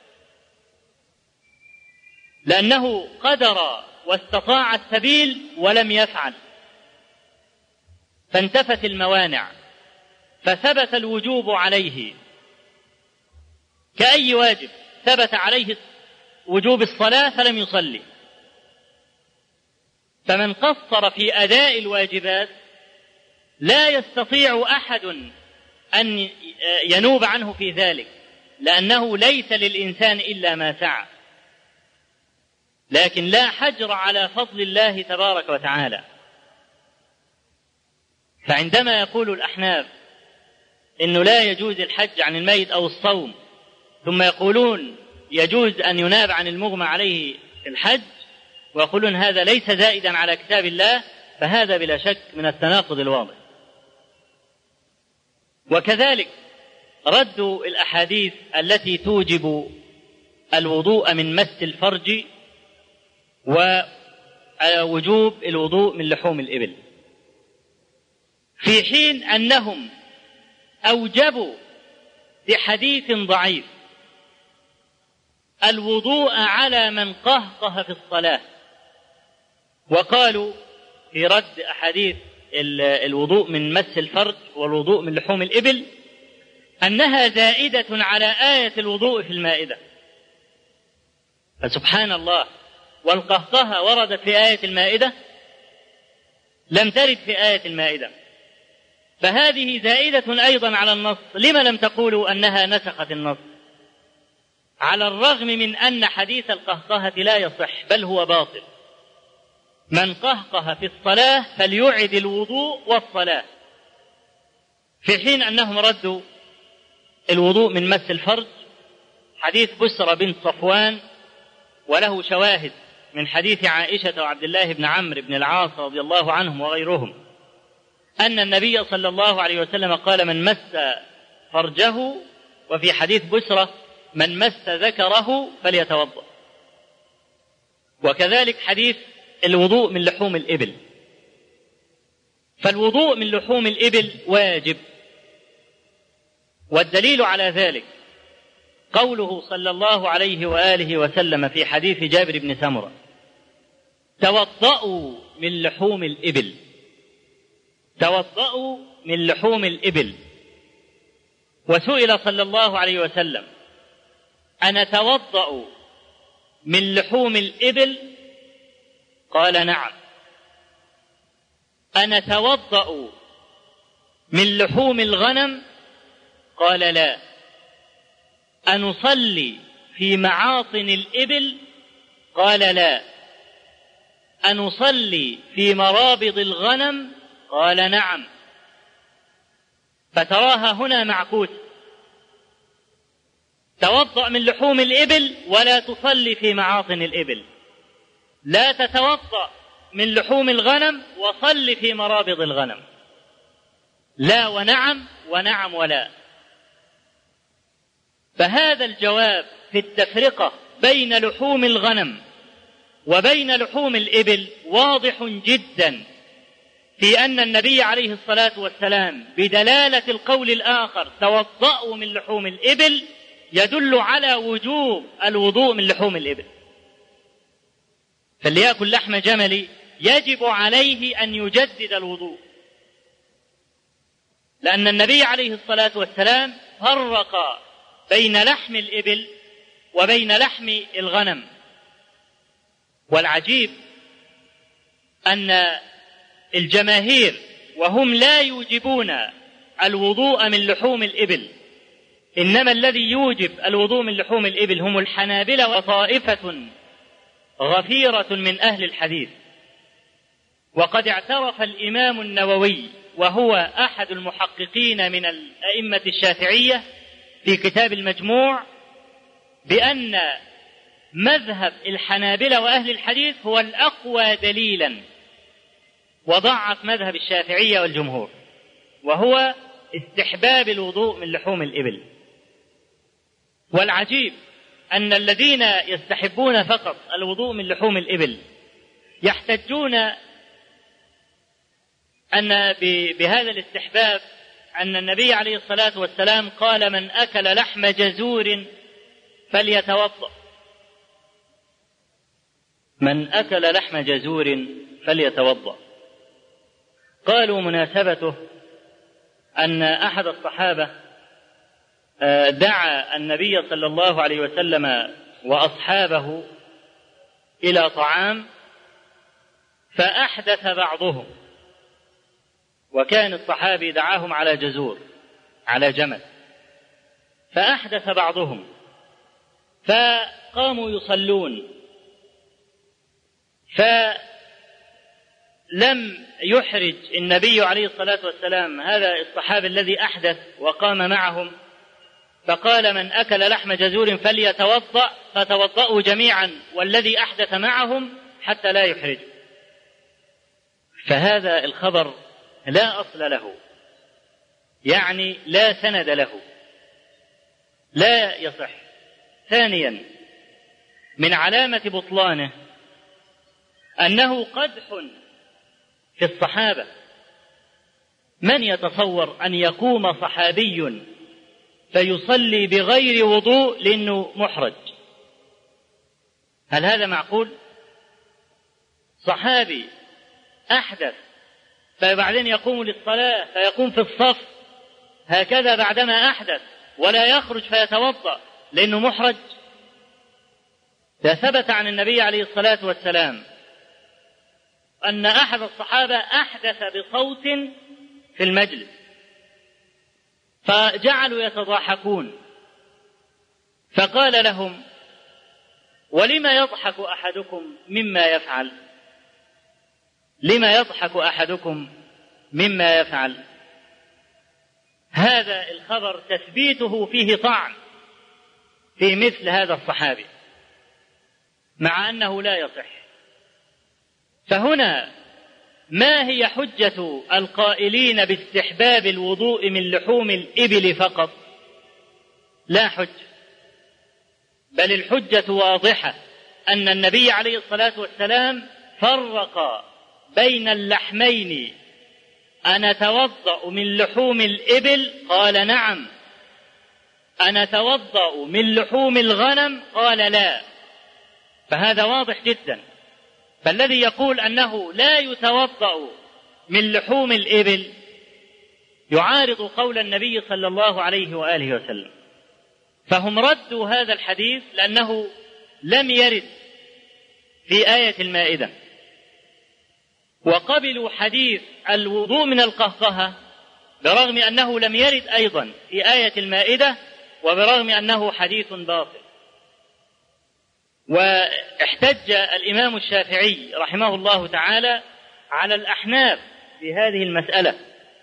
لأنه قدر واستطاع السبيل ولم يفعل، فانتفت الموانع فثبت الوجوب عليه كأي واجب. ثبت عليه وجوب الصلاة فلم يصلي، فمن قصر في أداء الواجبات لا يستطيع أحد أن ينوب عنه في ذلك، لأنه ليس للإنسان إلا ما سعى. لكن لا حجر على فضل الله تبارك وتعالى. فعندما يقول الأحناف إنه لا يجوز الحج عن الميت أو الصوم، ثم يقولون يجوز أن يناب عن المغمى عليه الحج، ويقولون هذا ليس زائدا على كتاب الله، فهذا بلا شك من التناقض الواضح. وكذلك رد الأحاديث التي توجب الوضوء من مس الفرج ووجوب الوضوء من لحوم الإبل، في حين أنهم أوجبوا بحديث ضعيف الوضوء على من قهقه في الصلاة، وقالوا في رد أحاديث الوضوء من مس الفرج والوضوء من لحوم الإبل أنها زائدة على آية الوضوء في المائدة. فسبحان الله، والقهقه وردت في آية المائدة؟ لم ترد في آية المائدة، فهذه زائدة أيضا على النص. لما لم تقولوا أنها نسخت النص؟ على الرغم من أن حديث القهقهة لا يصح بل هو باطل. من قهقه في الصلاة فليعد الوضوء والصلاة، في حين أنهم ردوا الوضوء من مس الفرج حديث بسرة بنت صفوان، وله شواهد من حديث عائشة وعبد الله بن عمرو بن العاص رضي الله عنهم وغيرهم أن النبي صلى الله عليه وسلم قال من مس فرجه، وفي حديث بسرة من مس ذكره فليتوضأ. وكذلك حديث الوضوء من لحوم الإبل، فالوضوء من لحوم الإبل واجب، والدليل على ذلك قوله صلى الله عليه وآله وسلم في حديث جابر بن سمرة توضأوا من لحوم الإبل، توضأوا من لحوم الإبل. وسئل صلى الله عليه وسلم أنا توضأ من لحوم الإبل؟ قال نعم. أنا توضأ من لحوم الغنم؟ قال لا. أنصلي في معاطن الإبل؟ قال لا. أنصلي في مرابض الغنم؟ قال نعم. فتراها هنا معكوس، توضأ من لحوم الإبل ولا تصلي في معاطن الإبل، لا تتوضأ من لحوم الغنم وصل في مرابض الغنم، لا ونعم ونعم ولا. فهذا الجواب في التفرقة بين لحوم الغنم وبين لحوم الإبل واضح جدا، في أن النبي عليه الصلاة والسلام بدلالة القول الآخر توضأوا من لحوم الإبل يدل على وجوب الوضوء من لحوم الإبل. فاللي يأكل لحم جمل يجب عليه أن يجدد الوضوء، لأن النبي عليه الصلاة والسلام فرق بين لحم الإبل وبين لحم الغنم. والعجيب أن الجماهير وهم لا يوجبون الوضوء من لحوم الإبل، إنما الذي يوجب الوضوء من لحوم الإبل هم الحنابلة وطائفة غفيرة من أهل الحديث. وقد اعترف الإمام النووي وهو أحد المحققين من الأئمة الشافعية في كتاب المجموع بأن مذهب الحنابلة وأهل الحديث هو الأقوى دليلا، وضعف مذهب الشافعية والجمهور، وهو استحباب الوضوء من لحوم الإبل. والعجيب أن الذين يستحبون فقط الوضوء من لحوم الإبل يحتجون أن بهذا الاستحباب أن النبي عليه الصلاة والسلام قال: من أكل لحم جزور فليتوضأ. من أكل لحم جزور فليتوضأ. قالوا مناسبته أن أحد الصحابة دعا النبي صلى الله عليه وسلم وأصحابه إلى طعام فأحدث بعضهم، وكان الصحابي دعاهم على جزور على جمل، فأحدث بعضهم فقاموا يصلون، فلم يحرج النبي عليه الصلاة والسلام هذا الصحابي الذي أحدث وقام معهم، فقال: من أكل لحم جزور فليتوضأ، فتوضأوا جميعا والذي أحدث معهم حتى لا يحرج. فهذا الخبر لا أصل له، يعني لا سند له، لا يصح. ثانيا، من علامة بطلانه أنه قدح في الصحابة. من يتصور أن يقوم صحابي فيصلي بغير وضوء لأنه محرج؟ هل هذا معقول؟ صحابي أحدث فبعدين يقوم للصلاة فيقوم في الصف هكذا بعدما أحدث ولا يخرج فيتوضأ لأنه محرج؟ ثبت عن النبي عليه الصلاة والسلام أن أحد الصحابة أحدث بصوت في المجلس فجعلوا يتضاحكون، فقال لهم: ولم يضحك أحدكم مما يفعل؟ لما يضحك أحدكم مما يفعل؟ هذا الخبر تثبيته فيه طعن في مثل هذا الصحابي مع أنه لا يصح. فهنا ما هي حجة القائلين باستحباب الوضوء من لحوم الإبل فقط؟ لا حجة، بل الحجة واضحة أن النبي عليه الصلاة والسلام فرق بين اللحمين. أنا أتوضأ من لحوم الإبل؟ قال نعم. أنا أتوضأ من لحوم الغنم؟ قال لا. فهذا واضح جدا. فالذي يقول أنه لا يتوضأ من لحوم الإبل يعارض قول النبي صلى الله عليه وآله وسلم. فهم ردوا هذا الحديث لأنه لم يرد في آية المائدة، وقبلوا حديث الوضوء من القهقهة برغم أنه لم يرد أيضا في آية المائدة، وبرغم أنه حديث باطل. واحتج الإمام الشافعي رحمه الله تعالى على الأحناف في هذه المسألة،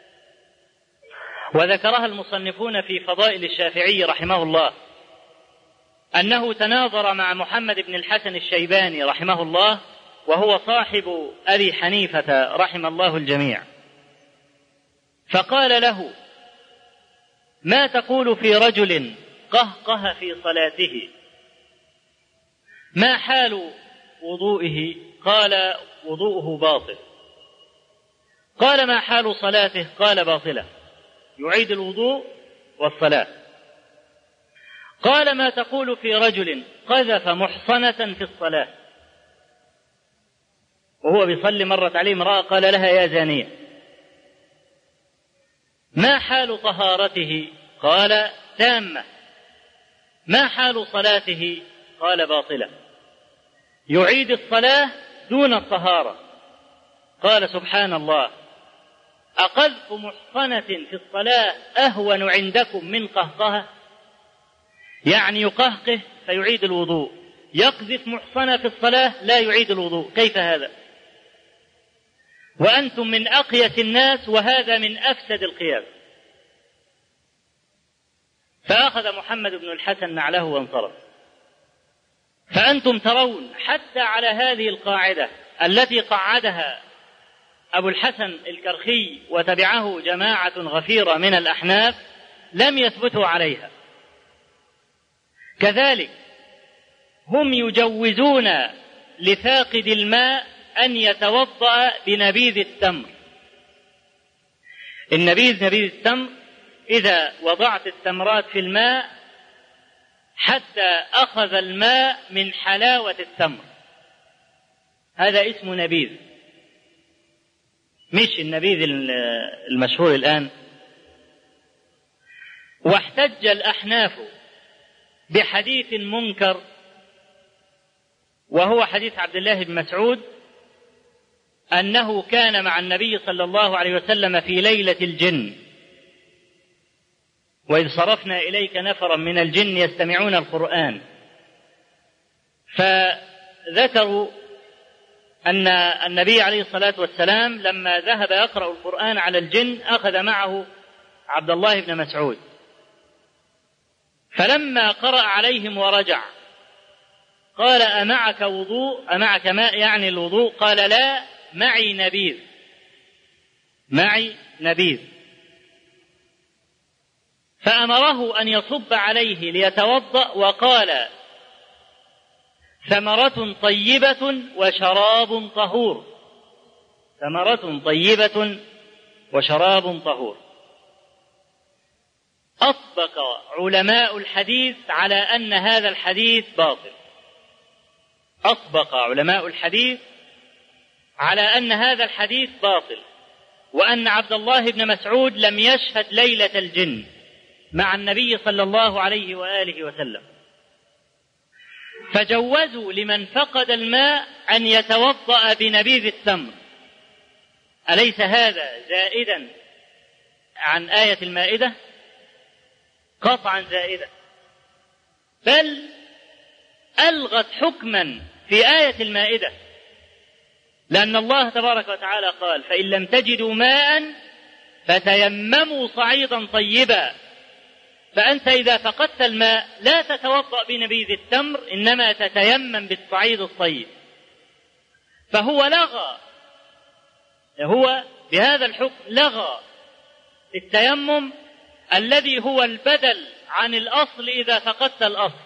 وذكرها المصنفون في فضائل الشافعي رحمه الله أنه تناظر مع محمد بن الحسن الشيباني رحمه الله، وهو صاحب أبي حنيفة رحم الله الجميع، فقال له: ما تقول في رجل قهقه في صلاته؟ ما حال وضوئه؟ قال: وضوءه باطل. قال: ما حال صلاته؟ قال: باطلة، يعيد الوضوء والصلاة. قال: ما تقول في رجل قذف محصنة في الصلاة؟ وهو بيصلي مرت عليه امرأة قال لها: يا زانية. ما حال طهارته؟ قال: تامة. ما حال صلاته؟ قال: باطلة، يعيد الصلاة دون الطهارة. قال: سبحان الله، أقذف محصنة في الصلاة أهون عندكم من قهقهة؟ يعني يقهقه فيعيد الوضوء، يقذف محصنة في الصلاة لا يعيد الوضوء، كيف هذا؟ وأنتم من أقيس الناس، وهذا من أفسد القياس. فأخذ محمد بن الحسن نعله وانصرف. فأنتم ترون حتى على هذه القاعدة التي قعدها أبو الحسن الكرخي وتبعه جماعة غفيرة من الأحناف لم يثبتوا عليها. كذلك هم يجوزون لفاقد الماء أن يتوضأ بنبيذ التمر. نبيذ التمر إذا وضعت التمرات في الماء حتى أخذ الماء من حلاوة التمر، هذا اسمه نبيذ، مش النبيذ المشهور الآن. واحتج الأحناف بحديث منكر وهو حديث عبد الله بن مسعود أنه كان مع النبي صلى الله عليه وسلم في ليلة الجن، وإذ صرفنا إليك نفرا من الجن يستمعون القرآن، فذكروا أن النبي عليه الصلاة والسلام لما ذهب يقرأ القرآن على الجن أخذ معه عبد الله بن مسعود، فلما قرأ عليهم ورجع قال أمعك وضوء؟ أمعك ماء يعني الوضوء؟ قال لا، معي نبيذ، معي نبيذ. فأمره أن يصب عليه ليتوضأ وقال ثمرة طيبة وشراب طهور، ثمرة طيبة وشراب طهور. أطبق علماء الحديث على أن هذا الحديث باطل، أطبق علماء الحديث على أن هذا الحديث باطل، وأن عبد الله بن مسعود لم يشهد ليلة الجن مع النبي صلى الله عليه وآله وسلم، فجوزوا لمن فقد الماء أن يتوضأ بنبيذ التمر. أليس هذا زائدا عن آية المائدة؟ قطعا زائدا، بل ألغت حكما في آية المائدة، لأن الله تبارك وتعالى قال فإن لم تجدوا ماء فتيمموا صعيدا طيبا. فأنت إذا فقدت الماء لا تتوضأ بنبيذ التمر، إنما تتيمم بالصعيد الطيب. فهو لغى، هو بهذا الحكم لغى التيمم الذي هو البدل عن الأصل إذا فقدت الأصل،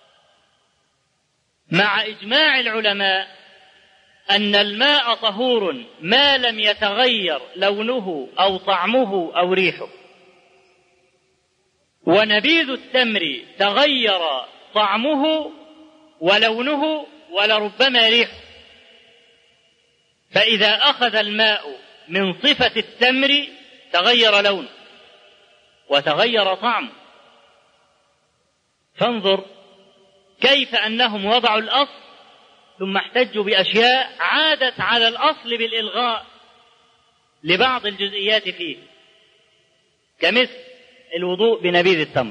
مع إجماع العلماء أن الماء طهور ما لم يتغير لونه أو طعمه أو ريحه، ونبيذ التمر تغير طعمه ولونه ولربما ريحه، فإذا أخذ الماء من صفة التمر تغير لونه وتغير طعمه. فانظر كيف أنهم وضعوا الأصل ثم احتجوا بأشياء عادت على الأصل بالإلغاء لبعض الجزئيات فيه، كمثل الوضوء بنبيذ التمر.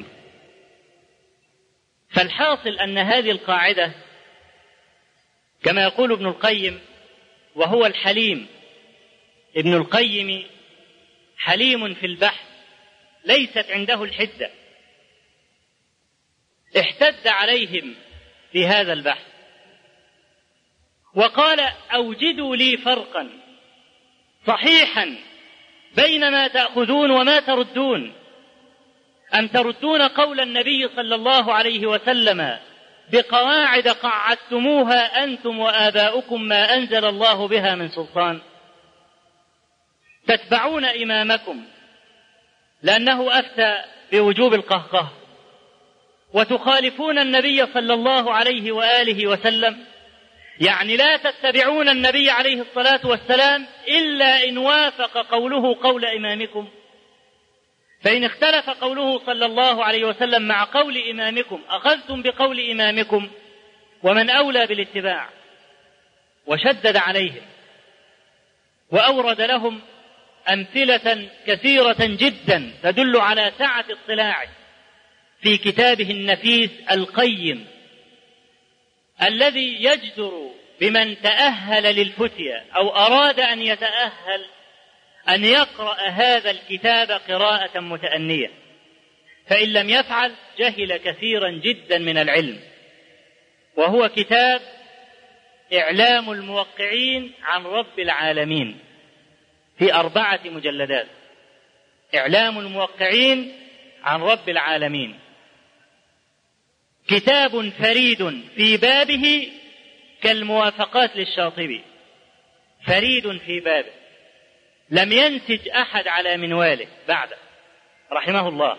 فالحاصل أن هذه القاعدة كما يقول ابن القيم، وهو الحليم، ابن القيم حليم في البحث ليست عنده الحدة، احتد عليهم في هذا البحث وقال أوجدوا لي فرقا صحيحا بين ما تأخذون وما تردون، أن تردون قول النبي صلى الله عليه وسلم بقواعد قعدتموها أنتم وآباؤكم ما أنزل الله بها من سلطان، تتبعون إمامكم لأنه أفتى بوجوب القهقه، وتخالفون النبي صلى الله عليه وآله وسلم، يعني لا تتبعون النبي عليه الصلاة والسلام إلا إن وافق قوله قول إمامكم، فإن اختلف قوله صلى الله عليه وسلم مع قول إمامكم أخذتم بقول إمامكم، ومن أولى بالاتباع. وشدد عليهم وأورد لهم أمثلة كثيرة جدا تدل على سعة اطلاعه في كتابه النفيس القيم الذي يجدر بمن تأهل للفتية أو أراد أن يتأهل أن يقرأ هذا الكتاب قراءة متأنية، فإن لم يفعل جهل كثيرا جدا من العلم. وهو كتاب إعلام الموقعين عن رب العالمين في 4 مجلدات. إعلام الموقعين عن رب العالمين كتاب فريد في بابه كالموافقات للشاطبي، فريد في بابه لم ينسج أحد على منواله بعده رحمه الله،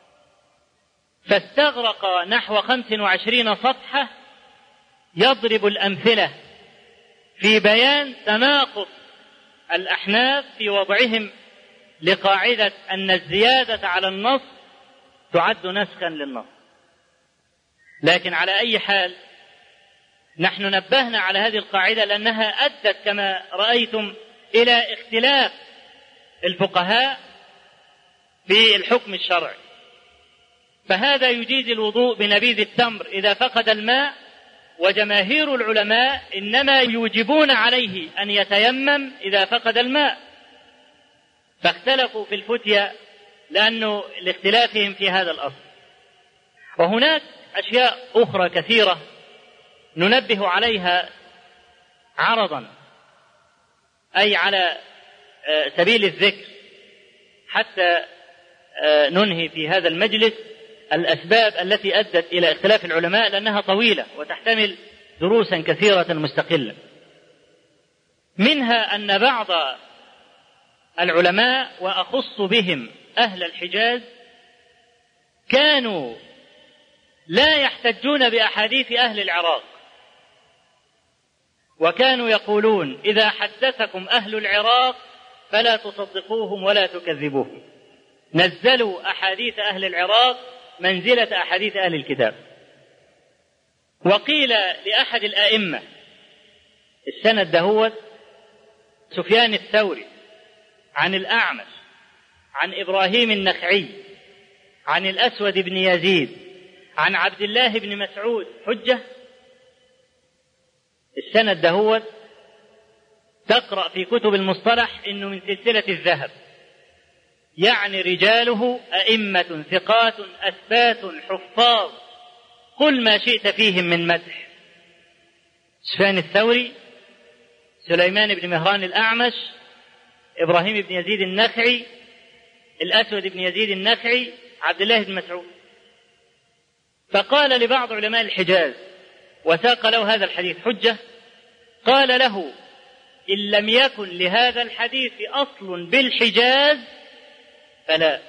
فاستغرق نحو 25 صفحة يضرب الأمثلة في بيان تناقض الأحناف في وضعهم لقاعدة أن الزيادة على النص تعد نسخا للنص. لكن على أي حال نحن نبهنا على هذه القاعدة لأنها أدت كما رأيتم إلى اختلاف الفقهاء في الحكم الشرعي. فهذا يجيز الوضوء بنبيذ التمر إذا فقد الماء، وجماهير العلماء إنما يوجبون عليه أن يتيمم إذا فقد الماء، فاختلفوا في الفتية لأنه لاختلافهم في هذا الأصل. وهناك أشياء أخرى كثيرة ننبه عليها عرضا، أي على سبيل الذكر، حتى ننهي في هذا المجلس الأسباب التي أدت إلى اختلاف العلماء، لأنها طويلة وتحتمل دروسا كثيرة مستقلة. منها أن بعض العلماء وأخص بهم أهل الحجاز كانوا لا يحتجون بأحاديث أهل العراق، وكانوا يقولون إذا حدثكم أهل العراق فلا تصدقوهم ولا تكذبوهم، نزلوا أحاديث أهل العراق منزلة أحاديث أهل الكتاب. وقيل لأحد الأئمة السند دهوت سفيان الثوري عن الأعمش عن إبراهيم النخعي عن الأسود بن يزيد عن عبد الله بن مسعود حجة. السند دهوت تقرأ في كتب المصطلح إنه من سلسلة الذهب، يعني رجاله أئمة ثقات أثبات حفاظ، قل ما شئت فيهم من مدح. سفيان الثوري، سليمان بن مهران الأعمش، إبراهيم بن يزيد النخعي، الأسود بن يزيد النخعي، عبد الله بن مسعود. فقال لبعض علماء الحجاز وساق له هذا الحديث حجة، قال له إن لم يكن لهذا الحديث أصل بالحجاز فلا.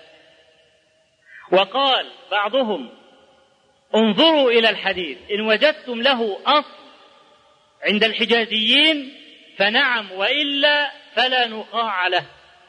وقال بعضهم انظروا إلى الحديث إن وجدتم له أصل عند الحجازيين فنعم، وإلا فلا نقاع له.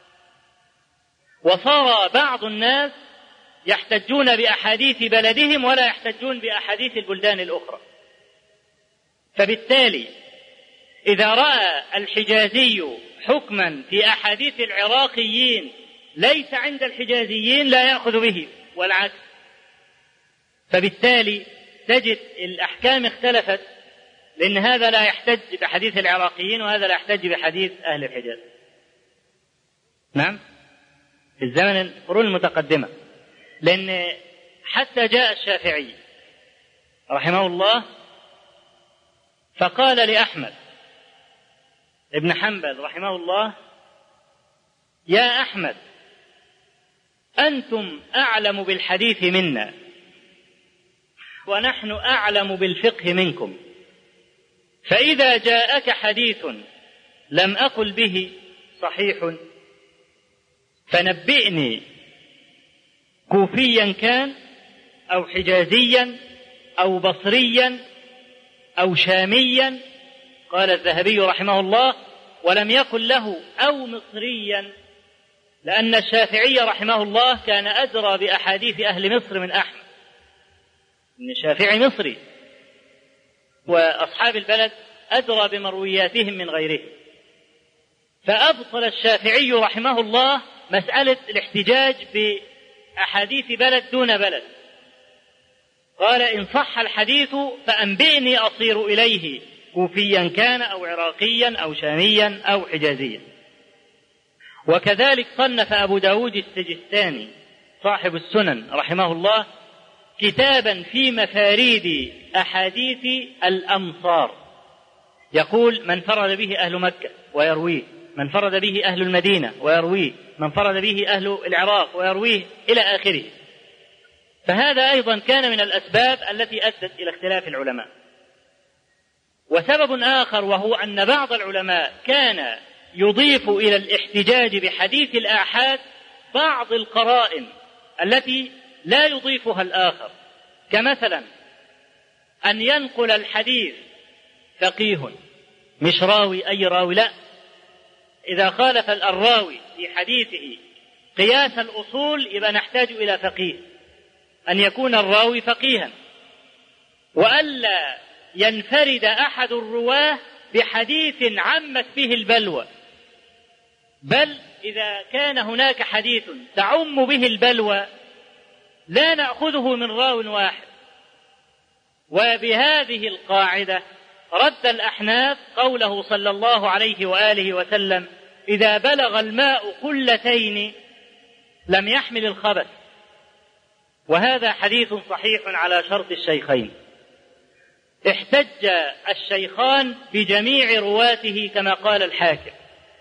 وصار بعض الناس يحتجون بأحاديث بلدهم ولا يحتجون بأحاديث البلدان الأخرى. فبالتالي إذا رأى الحجازي حكما في أحاديث العراقيين ليس عند الحجازيين لا يأخذ به، والعكس. فبالتالي تجد الأحكام اختلفت، لأن هذا لا يحتج بحديث العراقيين وهذا لا يحتج بحديث أهل الحجاز. نعم، في الزمن القرون المتقدمة، لأن حتى جاء الشافعي رحمه الله فقال لأحمد ابن حنبل رحمه الله: يا أحمد، أنتم أعلم بالحديث منا ونحن أعلم بالفقه منكم، فإذا جاءك حديث لم أقل به صحيح فنبئني كوفيا كان أو حجازيا أو بصريا أو شاميا. قال الذهبي رحمه الله: ولم يقل له أو مصريا، لأن الشافعي رحمه الله كان أدرى بأحاديث أهل مصر من أحمد، إن الشافعي مصري وأصحاب البلد أدرى بمروياتهم من غيره. فأبطل الشافعي رحمه الله مسألة الاحتجاج بأحاديث بلد دون بلد، قال: إن صح الحديث فأنبئني أصير إليه كوفيا كان أو عراقيا أو شاميا أو حجازيا. وكذلك صنف أبو داود السجستاني صاحب السنن رحمه الله كتابا في مفاريد أحاديث الأمصار، يقول من فرد به أهل مكة ويرويه، من فرد به أهل المدينة ويرويه، من فرد به أهل العراق ويرويه، إلى آخره. فهذا أيضا كان من الأسباب التي أدت إلى اختلاف العلماء. وسبب آخر وهو أن بعض العلماء كان يضيف إلى الاحتجاج بحديث الآحاد بعض القرائن التي لا يضيفها الآخر، كمثلا أن ينقل الحديث فقيه، مش راوي أي راوي، لا، إذا خالف الراوي في حديثه قياس الأصول يبقى نحتاج إلى فقيه، أن يكون الراوي فقيها، وألا ينفرد أحد الرواه بحديث عمت به البلوى، بل إذا كان هناك حديث تعم به البلوى لا نأخذه من راو واحد. وبهذه القاعدة رد الأحناف قوله صلى الله عليه وآله وسلم: إذا بلغ الماء قلتين لم يحمل الخبث. وهذا حديث صحيح على شرط الشيخين. احتج الشيخان بجميع رواته كما قال الحاكم: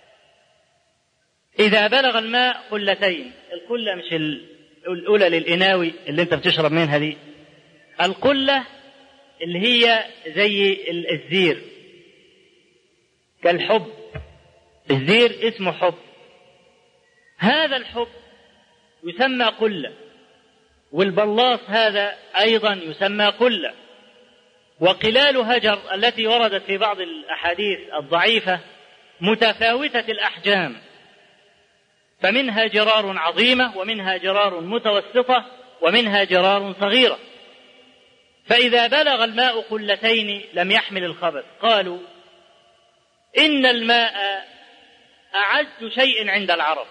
إذا بلغ الماء قلتين، القلة مش الأولى للإناوي اللي انت بتشرب منها دي، القلة اللي هي زي الزير كالحب، الزير اسمه حب، هذا الحب يسمى قلة، والبلاص هذا أيضا يسمى قلة. وقلال هجر التي وردت في بعض الأحاديث الضعيفة متفاوتة الأحجام، فمنها جرار عظيمة ومنها جرار متوسطة ومنها جرار صغيرة. فإذا بلغ الماء قلتين لم يحمل الخبث. قالوا إن الماء أعز شيء عند العرب،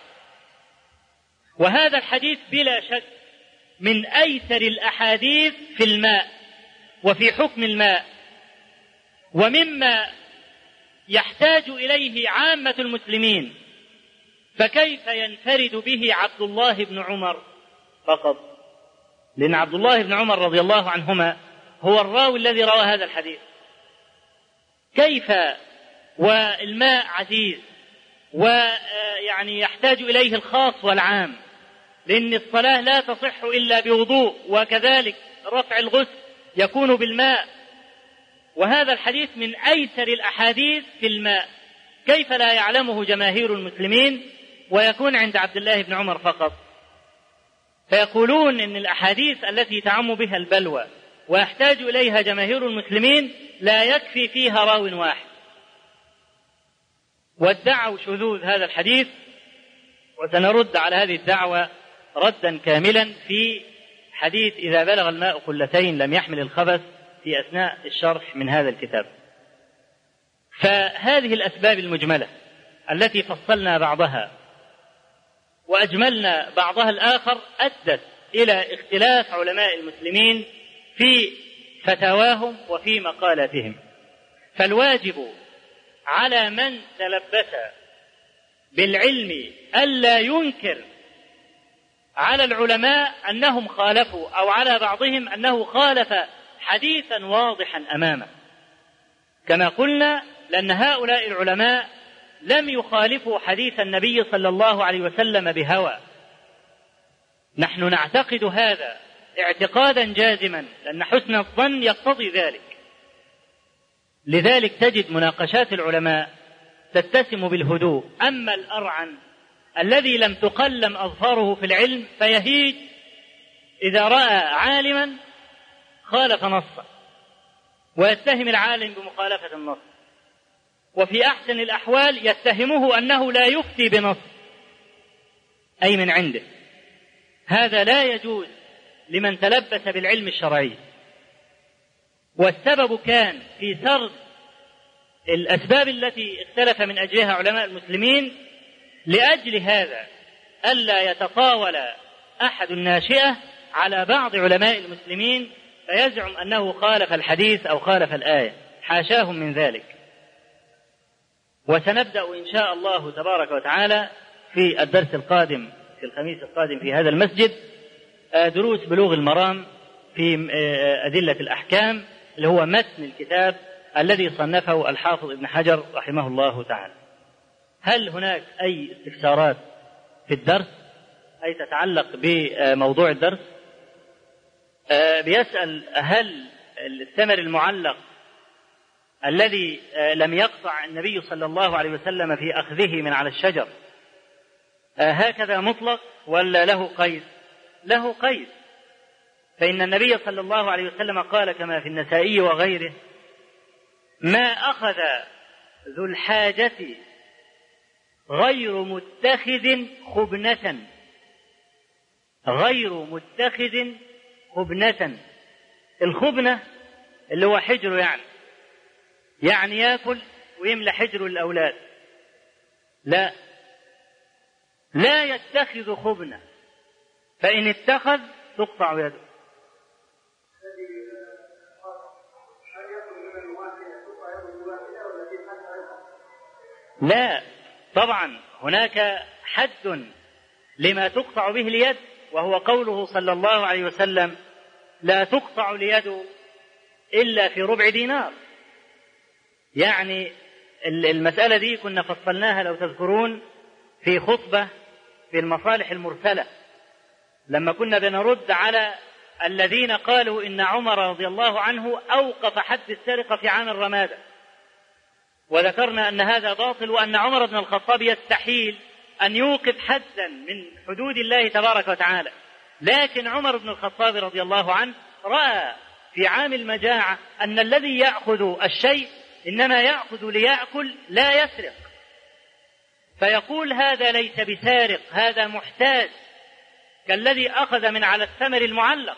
وهذا الحديث بلا شك من أيسر الأحاديث في الماء وفي حكم الماء، ومما يحتاج إليه عامة المسلمين، فكيف ينفرد به عبد الله بن عمر فقط؟ لأن عبد الله بن عمر رضي الله عنهما هو الراوي الذي روى هذا الحديث. كيف والماء عزيز ويعني يحتاج إليه الخاص والعام، لأن الصلاة لا تصح إلا بوضوء، وكذلك رفع الغسل يكون بالماء، وهذا الحديث من أيسر الأحاديث في الماء، كيف لا يعلمه جماهير المسلمين ويكون عند عبد الله بن عمر فقط؟ فيقولون إن الأحاديث التي تعم بها البلوى ويحتاج إليها جماهير المسلمين لا يكفي فيها راو واحد، وادعوا شذوذ هذا الحديث، وسنرد على هذه الدعوة ردا كاملا في حديث إذا بلغ الماء قلتين لم يحمل الخبث في أثناء الشرح من هذا الكتاب. فهذه الأسباب المجملة التي فصلنا بعضها وأجملنا بعضها الآخر أدت إلى اختلاف علماء المسلمين في فتاواهم وفي مقالاتهم. فالواجب على من تلبس بالعلم ألا ينكر على العلماء أنهم خالفوا، أو على بعضهم أنه خالف حديثا واضحا أمامه، كما قلنا، لأن هؤلاء العلماء لم يخالفوا حديث النبي صلى الله عليه وسلم بهوى. نحن نعتقد هذا اعتقادا جازما، لأن حسن الظن يقتضي ذلك. لذلك تجد مناقشات العلماء تتسم بالهدوء. أما الأرعن الذي لم تقلم أظفاره في العلم فيهيج إذا رأى عالما خالف نصا ويتهم العالم بمخالفة النص، وفي أحسن الأحوال يتهمه أنه لا يفتي بنص أي من عنده. هذا لا يجوز لمن تلبس بالعلم الشرعي. والسبب كان في سرد الأسباب التي اختلف من أجلها علماء المسلمين، لأجل هذا ألا يتطاول أحد الناشئة على بعض علماء المسلمين فيزعم أنه خالف الحديث أو خالف الآية، حاشاهم من ذلك. وسنبدأ إن شاء الله تبارك وتعالى في الدرس القادم في الخميس القادم في هذا المسجد دروس بلوغ المرام في أدلة الأحكام، اللي هو متن الكتاب الذي صنفه الحافظ ابن حجر رحمه الله تعالى. هل هناك أي استفسارات في الدرس أي تتعلق بموضوع الدرس؟ بيسأل هل الثمر المعلق الذي لم يقطع النبي صلى الله عليه وسلم في أخذه من على الشجر هكذا مطلق ولا له قيد؟ له قيد، فإن النبي صلى الله عليه وسلم قال كما في النسائي وغيره: ما أخذ ذو الحاجة غير متخذ خبنة، غير متخذ خبنة. الخبنة اللي هو حجره، يعني يأكل ويملى حجره للأولاد. لا يتخذ خبنة، فإن اتخذ تقطع يده. لا طبعا، هناك حد لما تقطع به اليد، وهو قوله صلى الله عليه وسلم: لا تقطع اليد إلا في ربع دينار. يعني المسألة دي كنا فصلناها لو تذكرون في خطبة في المصالح المرسلة، لما كنا بنرد على الذين قالوا إن عمر رضي الله عنه أوقف حد السرقة في عام الرمادة، وذكرنا أن هذا باطل، وأن عمر بن الخطاب يستحيل أن يوقف حدا من حدود الله تبارك وتعالى. لكن عمر بن الخطاب رضي الله عنه رأى في عام المجاعة أن الذي يأخذ الشيء إنما يأخذ ليأكل لا يسرق، فيقول: هذا ليس بسارق، هذا محتاج، كالذي أخذ من على الثمر المعلق.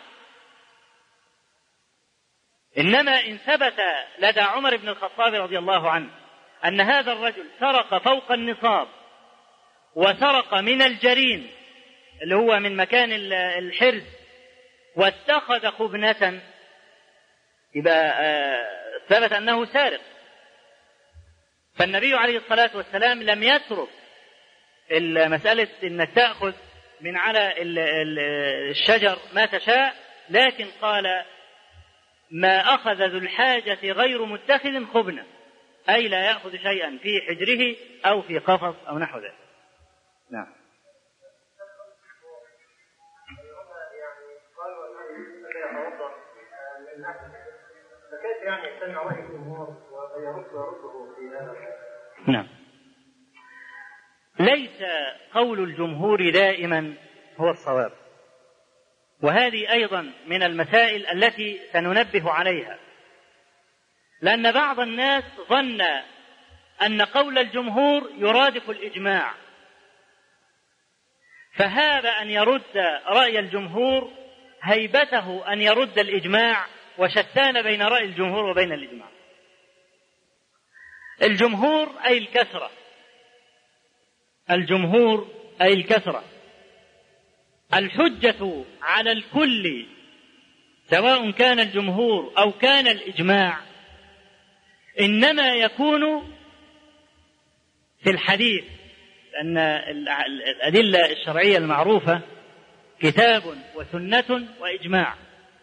إنما إن ثبت لدى عمر بن الخطاب رضي الله عنه أن هذا الرجل سرق فوق النصاب، وسرق من الجرين اللي هو من مكان الحرز، واتخذ خبنة، يبقى ثبت أنه سارق. فالنبي عليه الصلاة والسلام لم يترك المسألة أنك تأخذ من على الشجر ما تشاء، لكن قال: ما أخذ ذو الحاجة غير متخذ خبنة، أي لا يأخذ شيئا في حجره أو في قفص أو نحو ذلك. نعم. فكيف يعني يستمع رأي الجمهور ويرده في هذا؟ نعم. ليس قول الجمهور دائما هو الصواب، وهذه أيضا من المسائل التي سننبه عليها، لأن بعض الناس ظن أن قول الجمهور يرادف الإجماع، فهاب أن يرد رأي الجمهور هيبته أن يرد الإجماع، وشتان بين رأي الجمهور وبين الإجماع. الجمهور أي الكثرة، الجمهور أي الكثرة. الحجة على الكل سواء كان الجمهور أو كان الإجماع إنما يكون في الحديث، لأن الأدلة الشرعية المعروفة كتاب وسنة وإجماع،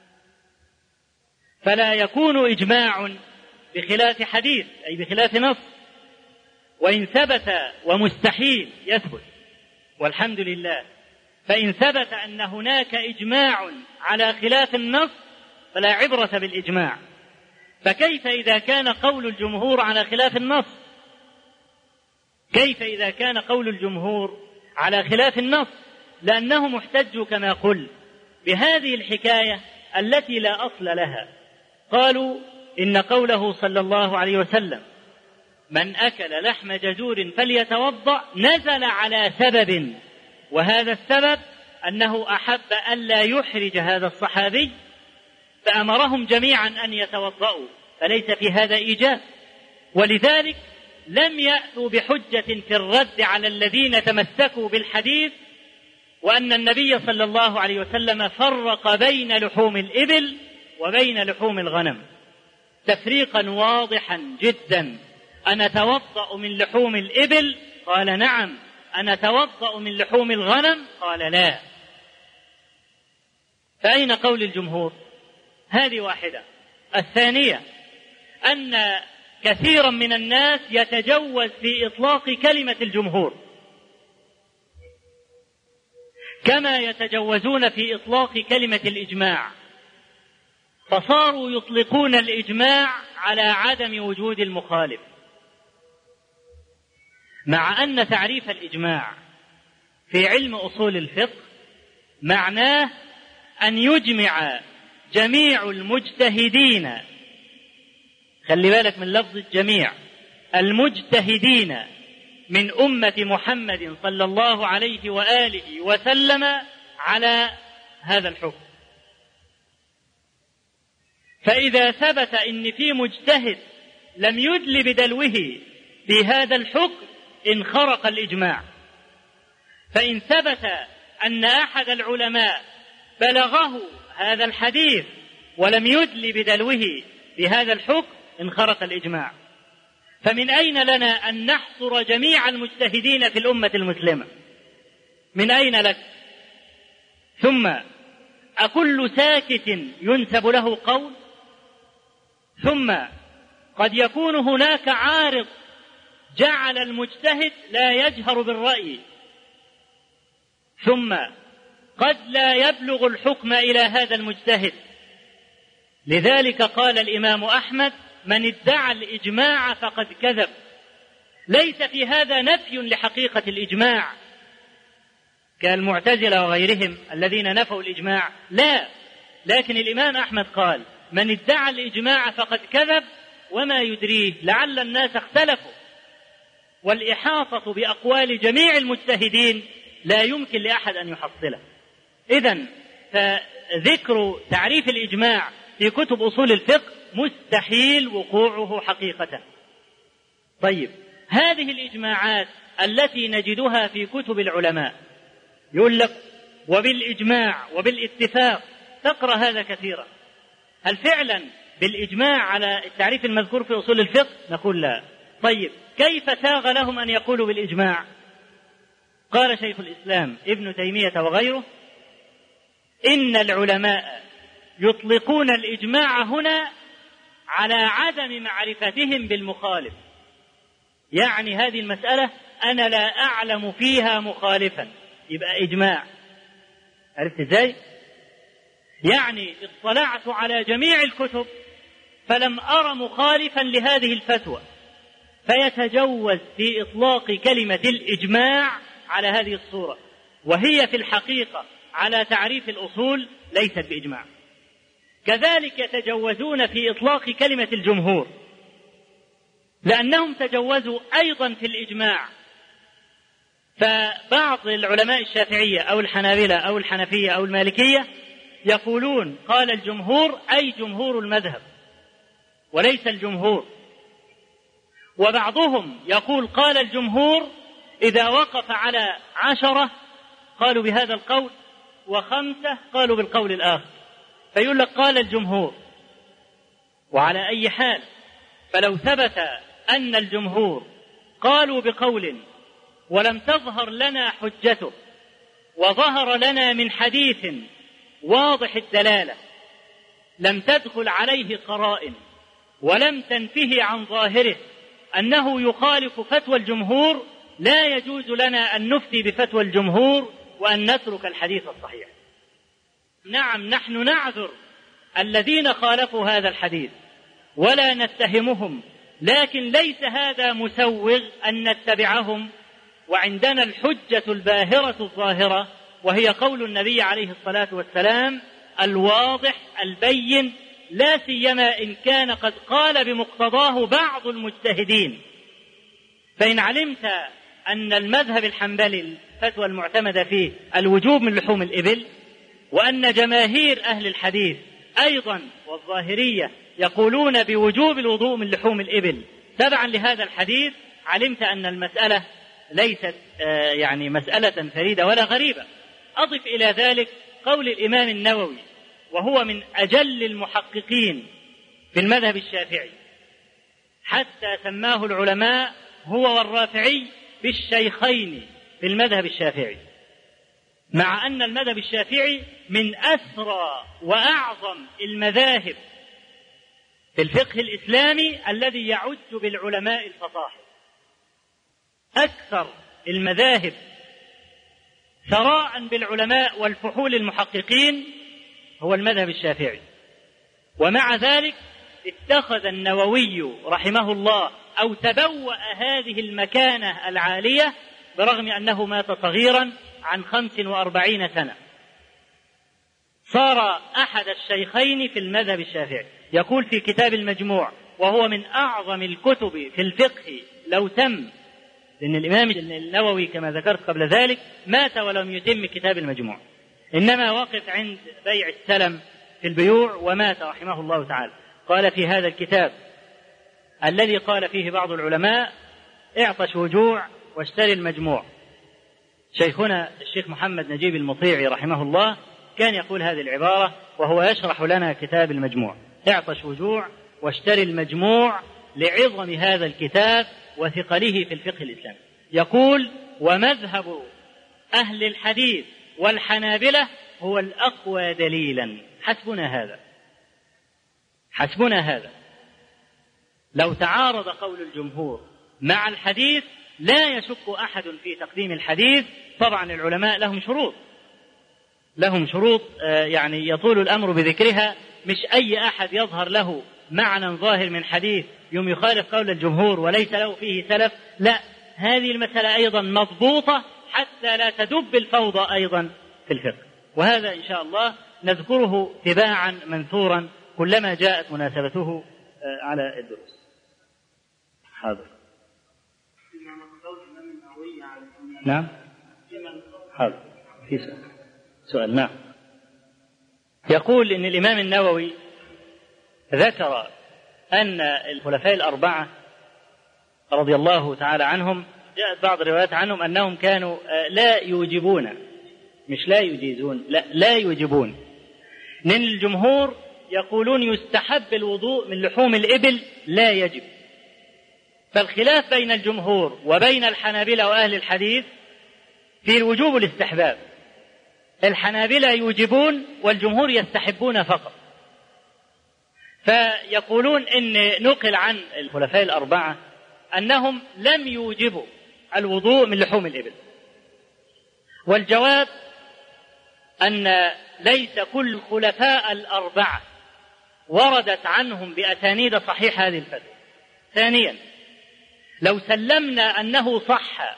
فلا يكون إجماع بخلاف حديث أي بخلاف نص، وإن ثبت ومستحيل يثبت والحمد لله، فإن ثبت أن هناك إجماع على خلاف النص فلا عبرة بالإجماع. فكيف إذا كان قول الجمهور على خلاف النص؟ كيف إذا كان قول الجمهور على خلاف النص؟ لأنهم احتجوا كما قل بهذه الحكاية التي لا أصل لها. قالوا إن قوله صلى الله عليه وسلم: من أكل لحم جزور فليتوضأ، نزل على سبب، وهذا السبب أنه أحب ألا يحرج هذا الصحابي فأمرهم جميعا أن يتوضأوا، فليس في هذا إيجاب. ولذلك لم يأتوا بحجة في الرد على الذين تمسكوا بالحديث وأن النبي صلى الله عليه وسلم فرق بين لحوم الإبل وبين لحوم الغنم تفريقا واضحا جدا. أنا أتوضأ من لحوم الإبل؟ قال نعم. أنا أتوضأ من لحوم الغنم؟ قال لا. فأين قول الجمهور؟ هذه واحدة. الثانية أن كثيرا من الناس يتجوز في إطلاق كلمة الجمهور كما يتجوزون في إطلاق كلمة الإجماع، فصاروا يطلقون الإجماع على عدم وجود المخالف، مع أن تعريف الإجماع في علم أصول الفقه معناه أن يجمع جميع المجتهدين، خلي بالك من لفظ الجميع، المجتهدين من أمة محمد صلى الله عليه وآله وسلم على هذا الحكم. فإذا ثبت أن في مجتهد لم يدل بدلوه بهذا الحكم انخرق الإجماع. فإن ثبت أن أحد العلماء بلغه هذا الحديث ولم يدل بدلوه بهذا الحكم انخرق الإجماع. فمن أين لنا أن نحصر جميع المجتهدين في الأمة المسلمة؟ من أين لك؟ ثم أكل ساكت ينسب له قول؟ ثم قد يكون هناك عارض جعل المجتهد لا يجهر بالرأي، ثم قد لا يبلغ الحكم إلى هذا المجتهد. لذلك قال الإمام أحمد: من ادعى الإجماع فقد كذب. ليس في هذا نفي لحقيقة الإجماع كالمعتزلة وغيرهم الذين نفوا الإجماع، لا، لكن الإمام أحمد قال: من ادعى الإجماع فقد كذب، وما يدريه لعل الناس اختلفوا. والإحاطة بأقوال جميع المجتهدين لا يمكن لأحد أن يحصله. إذن فذكر تعريف الإجماع في كتب أصول الفقه مستحيل وقوعه حقيقة. طيب، هذه الإجماعات التي نجدها في كتب العلماء يقول لك وبالإجماع وبالاتفاق، تقرأ هذا كثيرا. هل فعلا بالإجماع على التعريف المذكور في أصول الفقه؟ نقول لا. طيب، كيف ساغ لهم أن يقولوا بالإجماع؟ قال شيخ الإسلام ابن تيمية وغيره: إن العلماء يطلقون الإجماع هنا على عدم معرفتهم بالمخالف. يعني هذه المسألة أنا لا أعلم فيها مخالفا، يبقى إجماع. عرفت إزاي؟ يعني اطلعت على جميع الكتب فلم أرى مخالفا لهذه الفتوى، فيتجوز في إطلاق كلمة الإجماع على هذه الصورة، وهي في الحقيقة على تعريف الأصول ليست بإجماع. كذلك يتجوزون في إطلاق كلمة الجمهور، لأنهم تجوزوا أيضا في الإجماع. فبعض العلماء الشافعية أو الحنابلة أو الحنفية أو المالكية يقولون قال الجمهور أي جمهور المذهب وليس الجمهور، وبعضهم يقول قال الجمهور إذا وقف على 10 قالوا بهذا القول و5 قالوا بالقول الآخر، فيقول لك قال الجمهور. وعلى أي حال، فلو ثبت أن الجمهور قالوا بقول ولم تظهر لنا حجته وظهر لنا من حديث واضح الدلالة لم تدخل عليه قرائن ولم تنفه عن ظاهره أنه يخالف فتوى الجمهور، لا يجوز لنا أن نفتي بفتوى الجمهور وأن نترك الحديث الصحيح. نعم، نحن نعذر الذين خالفوا هذا الحديث ولا نتهمهم، لكن ليس هذا مسوغ أن نتبعهم، وعندنا الحجة الباهرة الظاهرة وهي قول النبي عليه الصلاة والسلام الواضح البين، لا سيما إن كان قد قال بمقتضاه بعض المجتهدين. فإن علمت أن المذهب الحنبلي الفتوى المعتمدة فيه الوجوب من لحوم الإبل، وأن جماهير أهل الحديث أيضا والظاهرية يقولون بوجوب الوضوء من لحوم الإبل تبعا لهذا الحديث، علمت أن المسألة ليست يعني مسألة فريدة ولا غريبة. أضف إلى ذلك قول الإمام النووي، وهو من أجل المحققين في المذهب الشافعي، حتى سماه العلماء هو والرافعي بالشيخين في المذهب الشافعي، مع أن المذهب الشافعي من أسرى وأعظم المذاهب في الفقه الإسلامي الذي يعج بالعلماء الفصاحة. أكثر المذاهب ثراء بالعلماء والفحول المحققين هو المذهب الشافعي، ومع ذلك اتخذ النووي رحمه الله أو تبوأ هذه المكانة العالية برغم أنه مات صغيرا عن 45 سنة. صار أحد الشيخين في المذهب الشافعي. يقول في كتاب المجموع، وهو من أعظم الكتب في الفقه لو تم، لأن الإمام النووي كما ذكرت قبل ذلك مات ولم يتم كتاب المجموع، إنما وقف عند بيع السلم في البيوع ومات رحمه الله تعالى. قال في هذا الكتاب الذي قال فيه بعض العلماء اعطش وجوع واشتري المجموع، شيخنا الشيخ محمد نجيب المطيعي رحمه الله كان يقول هذه العبارة وهو يشرح لنا كتاب المجموع: اعطش وجوع واشتري المجموع لعظم هذا الكتاب وثقله في الفقه الإسلامي. يقول: ومذهب أهل الحديث والحنابلة هو الأقوى دليلا. حسبنا هذا، حسبنا هذا. لو تعارض قول الجمهور مع الحديث لا يشك أحد في تقديم الحديث. طبعا العلماء لهم شروط يعني يطول الأمر بذكرها، مش أي أحد يظهر له معنى ظاهر من حديث يوم يخالف قول الجمهور وليس له فيه سلف. لا، هذه المسألة أيضا مضبوطة حتى لا تدب الفوضى أيضا في الفقه، وهذا إن شاء الله نذكره تباعا منثورا كلما جاءت مناسبته على الدروس. حاضر. نعم حاضر. في سؤال. نعم. يقول إن الإمام النووي ذكر أن الخلفاء الأربعة رضي الله تعالى عنهم جاءت بعض الروايات عنهم أنهم كانوا لا يوجبون، مش لا يجيزون، لا يوجبون، لأن الجمهور يقولون يستحب الوضوء من لحوم الإبل لا يجب. فالخلاف بين الجمهور وبين الحنابلة وأهل الحديث في الوجوب والاستحباب. الحنابلة يوجبون والجمهور يستحبون فقط. فيقولون إن نقل عن الخلفاء الأربعة أنهم لم يوجبوا الوضوء من لحوم الإبل، والجواب أن ليس كل الخلفاء الأربعة وردت عنهم بأسانيد صحيح هذه الفتوى. ثانيا، لو سلمنا أنه صح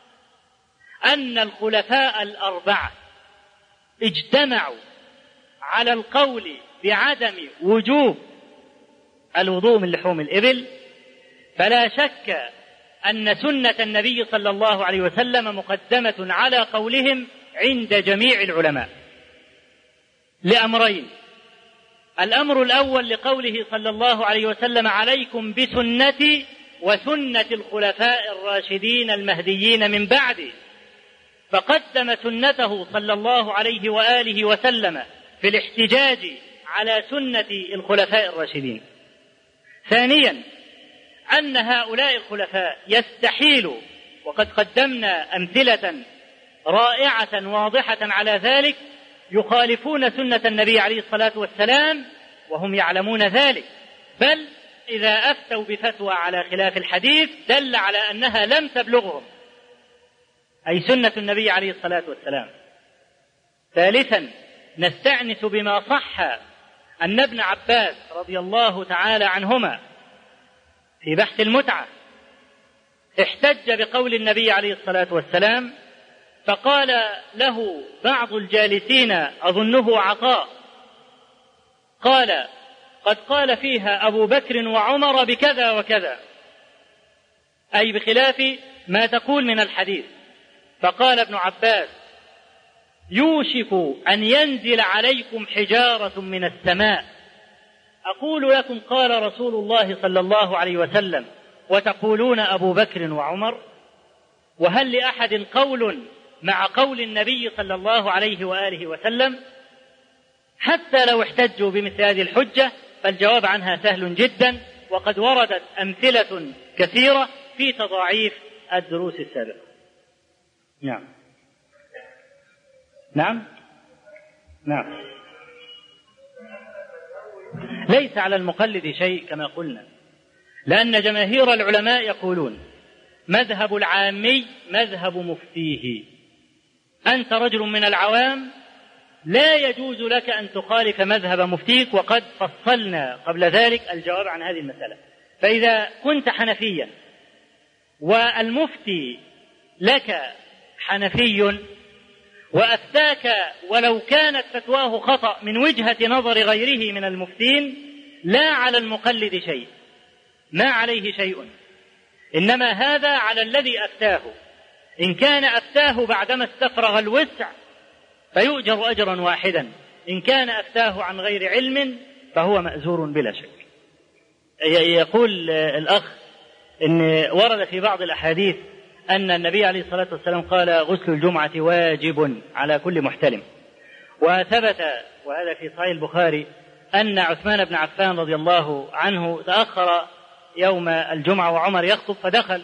أن الخلفاء الأربعة اجتمعوا على القول بعدم وجوب الوضوء من لحوم الإبل، فلا شك أن سنة النبي صلى الله عليه وسلم مقدمة على قولهم عند جميع العلماء لأمرين: الأمر الأول لقوله صلى الله عليه وسلم: عليكم بسنتي وسنة الخلفاء الراشدين المهديين من بعدي، فقدم سنته صلى الله عليه وآله وسلم في الاحتجاج على سنة الخلفاء الراشدين. ثانيا، أن هؤلاء الخلفاء يستحيل، وقد قدمنا أمثلة رائعة واضحة على ذلك، يخالفون سنة النبي عليه الصلاة والسلام وهم يعلمون ذلك، بل إذا أفتوا بفتوى على خلاف الحديث دل على أنها لم تبلغهم، أي سنة النبي عليه الصلاة والسلام. ثالثا، نستأنس بما صح أن ابن عباس رضي الله تعالى عنهما في بحث المتعة احتج بقول النبي عليه الصلاة والسلام، فقال له بعض الجالسين أظنه عطاء، قال: قد قال فيها أبو بكر وعمر بكذا وكذا، أي بخلاف ما تقول من الحديث. فقال ابن عباس: يوشك أن ينزل عليكم حجارة من السماء، أقول لكم قال رسول الله صلى الله عليه وسلم وتقولون أبو بكر وعمر؟ وهل لأحد قول مع قول النبي صلى الله عليه وآله وسلم؟ حتى لو احتجوا بمثل هذه الحجة فالجواب عنها سهل جدا، وقد وردت أمثلة كثيرة في تضاعيف الدروس السابقة. نعم. نعم. ليس على المقلد شيء كما قلنا، لأن جماهير العلماء يقولون مذهب العامي مذهب مفتيه. أنت رجل من العوام لا يجوز لك أن تخالف مذهب مفتيك، وقد فصلنا قبل ذلك الجواب عن هذه المسألة. فإذا كنت حنفيا والمفتي لك حنفي وأفتاك ولو كانت فتواه خطأ من وجهة نظر غيره من المفتين، لا على المقلد شيء، ما عليه شيء، إنما هذا على الذي أفتاه. إن كان أفتاه بعدما استفرغ الوسع فيؤجر أجرا واحدا، إن كان أفتاه عن غير علم فهو مأزور بلا شك. يقول الأخ إن ورد في بعض الأحاديث أن النبي عليه الصلاة والسلام قال غسل الجمعة واجب على كل محتلم، وثبت وهذا في صحيح البخاري أن عثمان بن عفان رضي الله عنه تأخر يوم الجمعة وعمر يخطب فدخل،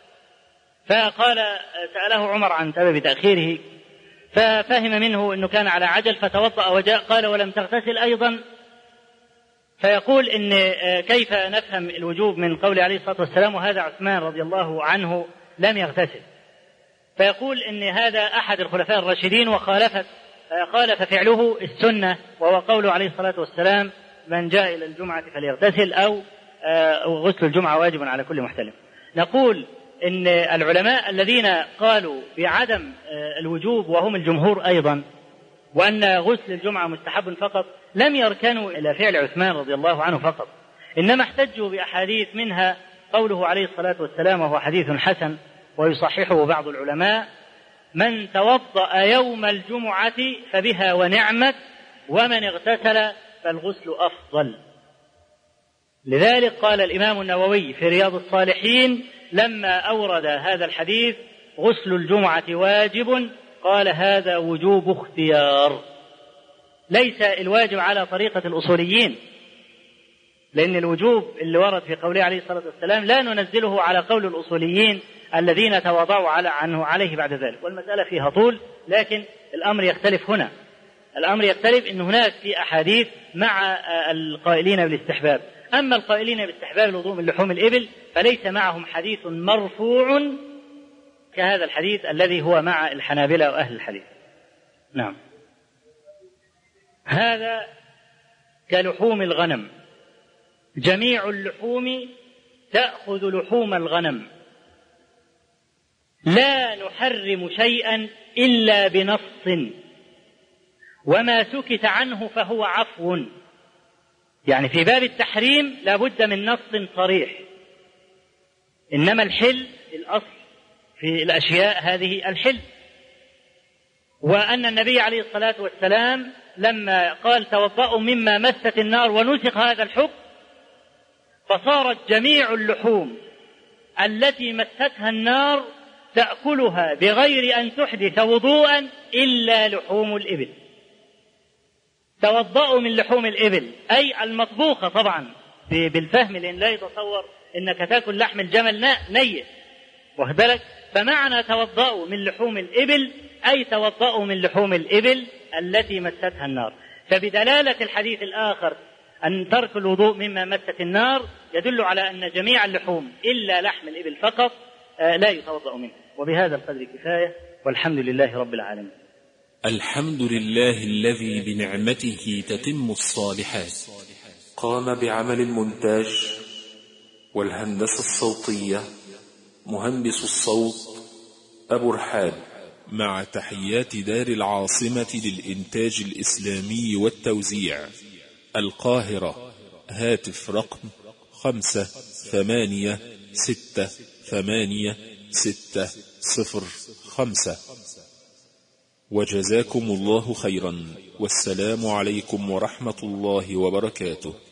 فقال سأله عمر عن سبب تأخيره، ففهم منه أنه كان على عجل فتوضأ وجاء، قال ولم تغتسل أيضا؟ فيقول إن كيف نفهم الوجوب من قول عليه الصلاة والسلام وهذا عثمان رضي الله عنه لم يغتسل؟ فيقول إن هذا أحد الخلفاء الراشدين خالف فعله السنة، وهو قوله عليه الصلاة والسلام من جاء إلى الجمعة فليغتسل، أو غسل الجمعة واجب على كل محتلم. نقول إن العلماء الذين قالوا بعدم الوجوب وهم الجمهور أيضا، وأن غسل الجمعة مستحب فقط، لم يركنوا إلى فعل عثمان رضي الله عنه فقط، إنما احتجوا بأحاديث منها قوله عليه الصلاة والسلام وهو حديث حسن ويصححه بعض العلماء من توضأ يوم الجمعة فبها ونعمت ومن اغتسل فالغسل أفضل. لذلك قال الإمام النووي في رياض الصالحين لما أورد هذا الحديث غسل الجمعة واجب قال هذا وجوب اختيار، ليس الواجب على طريقة الأصوليين، لأن الوجوب اللي ورد في قوله عليه الصلاة والسلام لا ننزله على قول الأصوليين الذين تواضعوا عنه عليه بعد ذلك، والمسألة فيها طول، لكن الأمر يختلف هنا. الأمر يختلف إن هناك في أحاديث مع القائلين بالاستحباب، أما القائلين باستحباب الوضوء من لحوم الإبل فليس معهم حديث مرفوع كهذا الحديث الذي هو مع الحنابلة وأهل الحديث. نعم. هذا كلحوم الغنم، جميع اللحوم تأخذ لحوم الغنم، لا نحرم شيئا إلا بنص، وما سكت عنه فهو عفو. يعني في باب التحريم لا بد من نص صريح، إنما الحل الأصل في الأشياء هذه الحل. وأن النبي عليه الصلاة والسلام لما قال توضأوا مما مست النار ونسخ هذا الحكم فصارت جميع اللحوم التي مستها النار تأكلها بغير أن تحدث وضوءا إلا لحوم الإبل. توضأوا من لحوم الإبل أي المطبوخة طبعا بالفهم، لأن لا يتصور إنك تأكل لحم الجمل نيء، واخد بالك؟ فمعنى توضأوا من لحوم الإبل أي توضأوا من لحوم الإبل التي مستها النار. فبدلالة الحديث الآخر أن ترك الوضوء مما مست النار يدل على أن جميع اللحوم إلا لحم الإبل فقط لا يتوضأ منه. وبهذا القدر كفاية، والحمد لله رب العالمين. الحمد لله الذي بنعمته تتم الصالحات. قام بعمل المونتاج والهندسة الصوتية مهندس الصوت أبو رحاب، مع تحيات دار العاصمة للإنتاج الإسلامي والتوزيع القاهرة. هاتف رقم 5868605. وجزاكم الله خيرا، والسلام عليكم ورحمة الله وبركاته.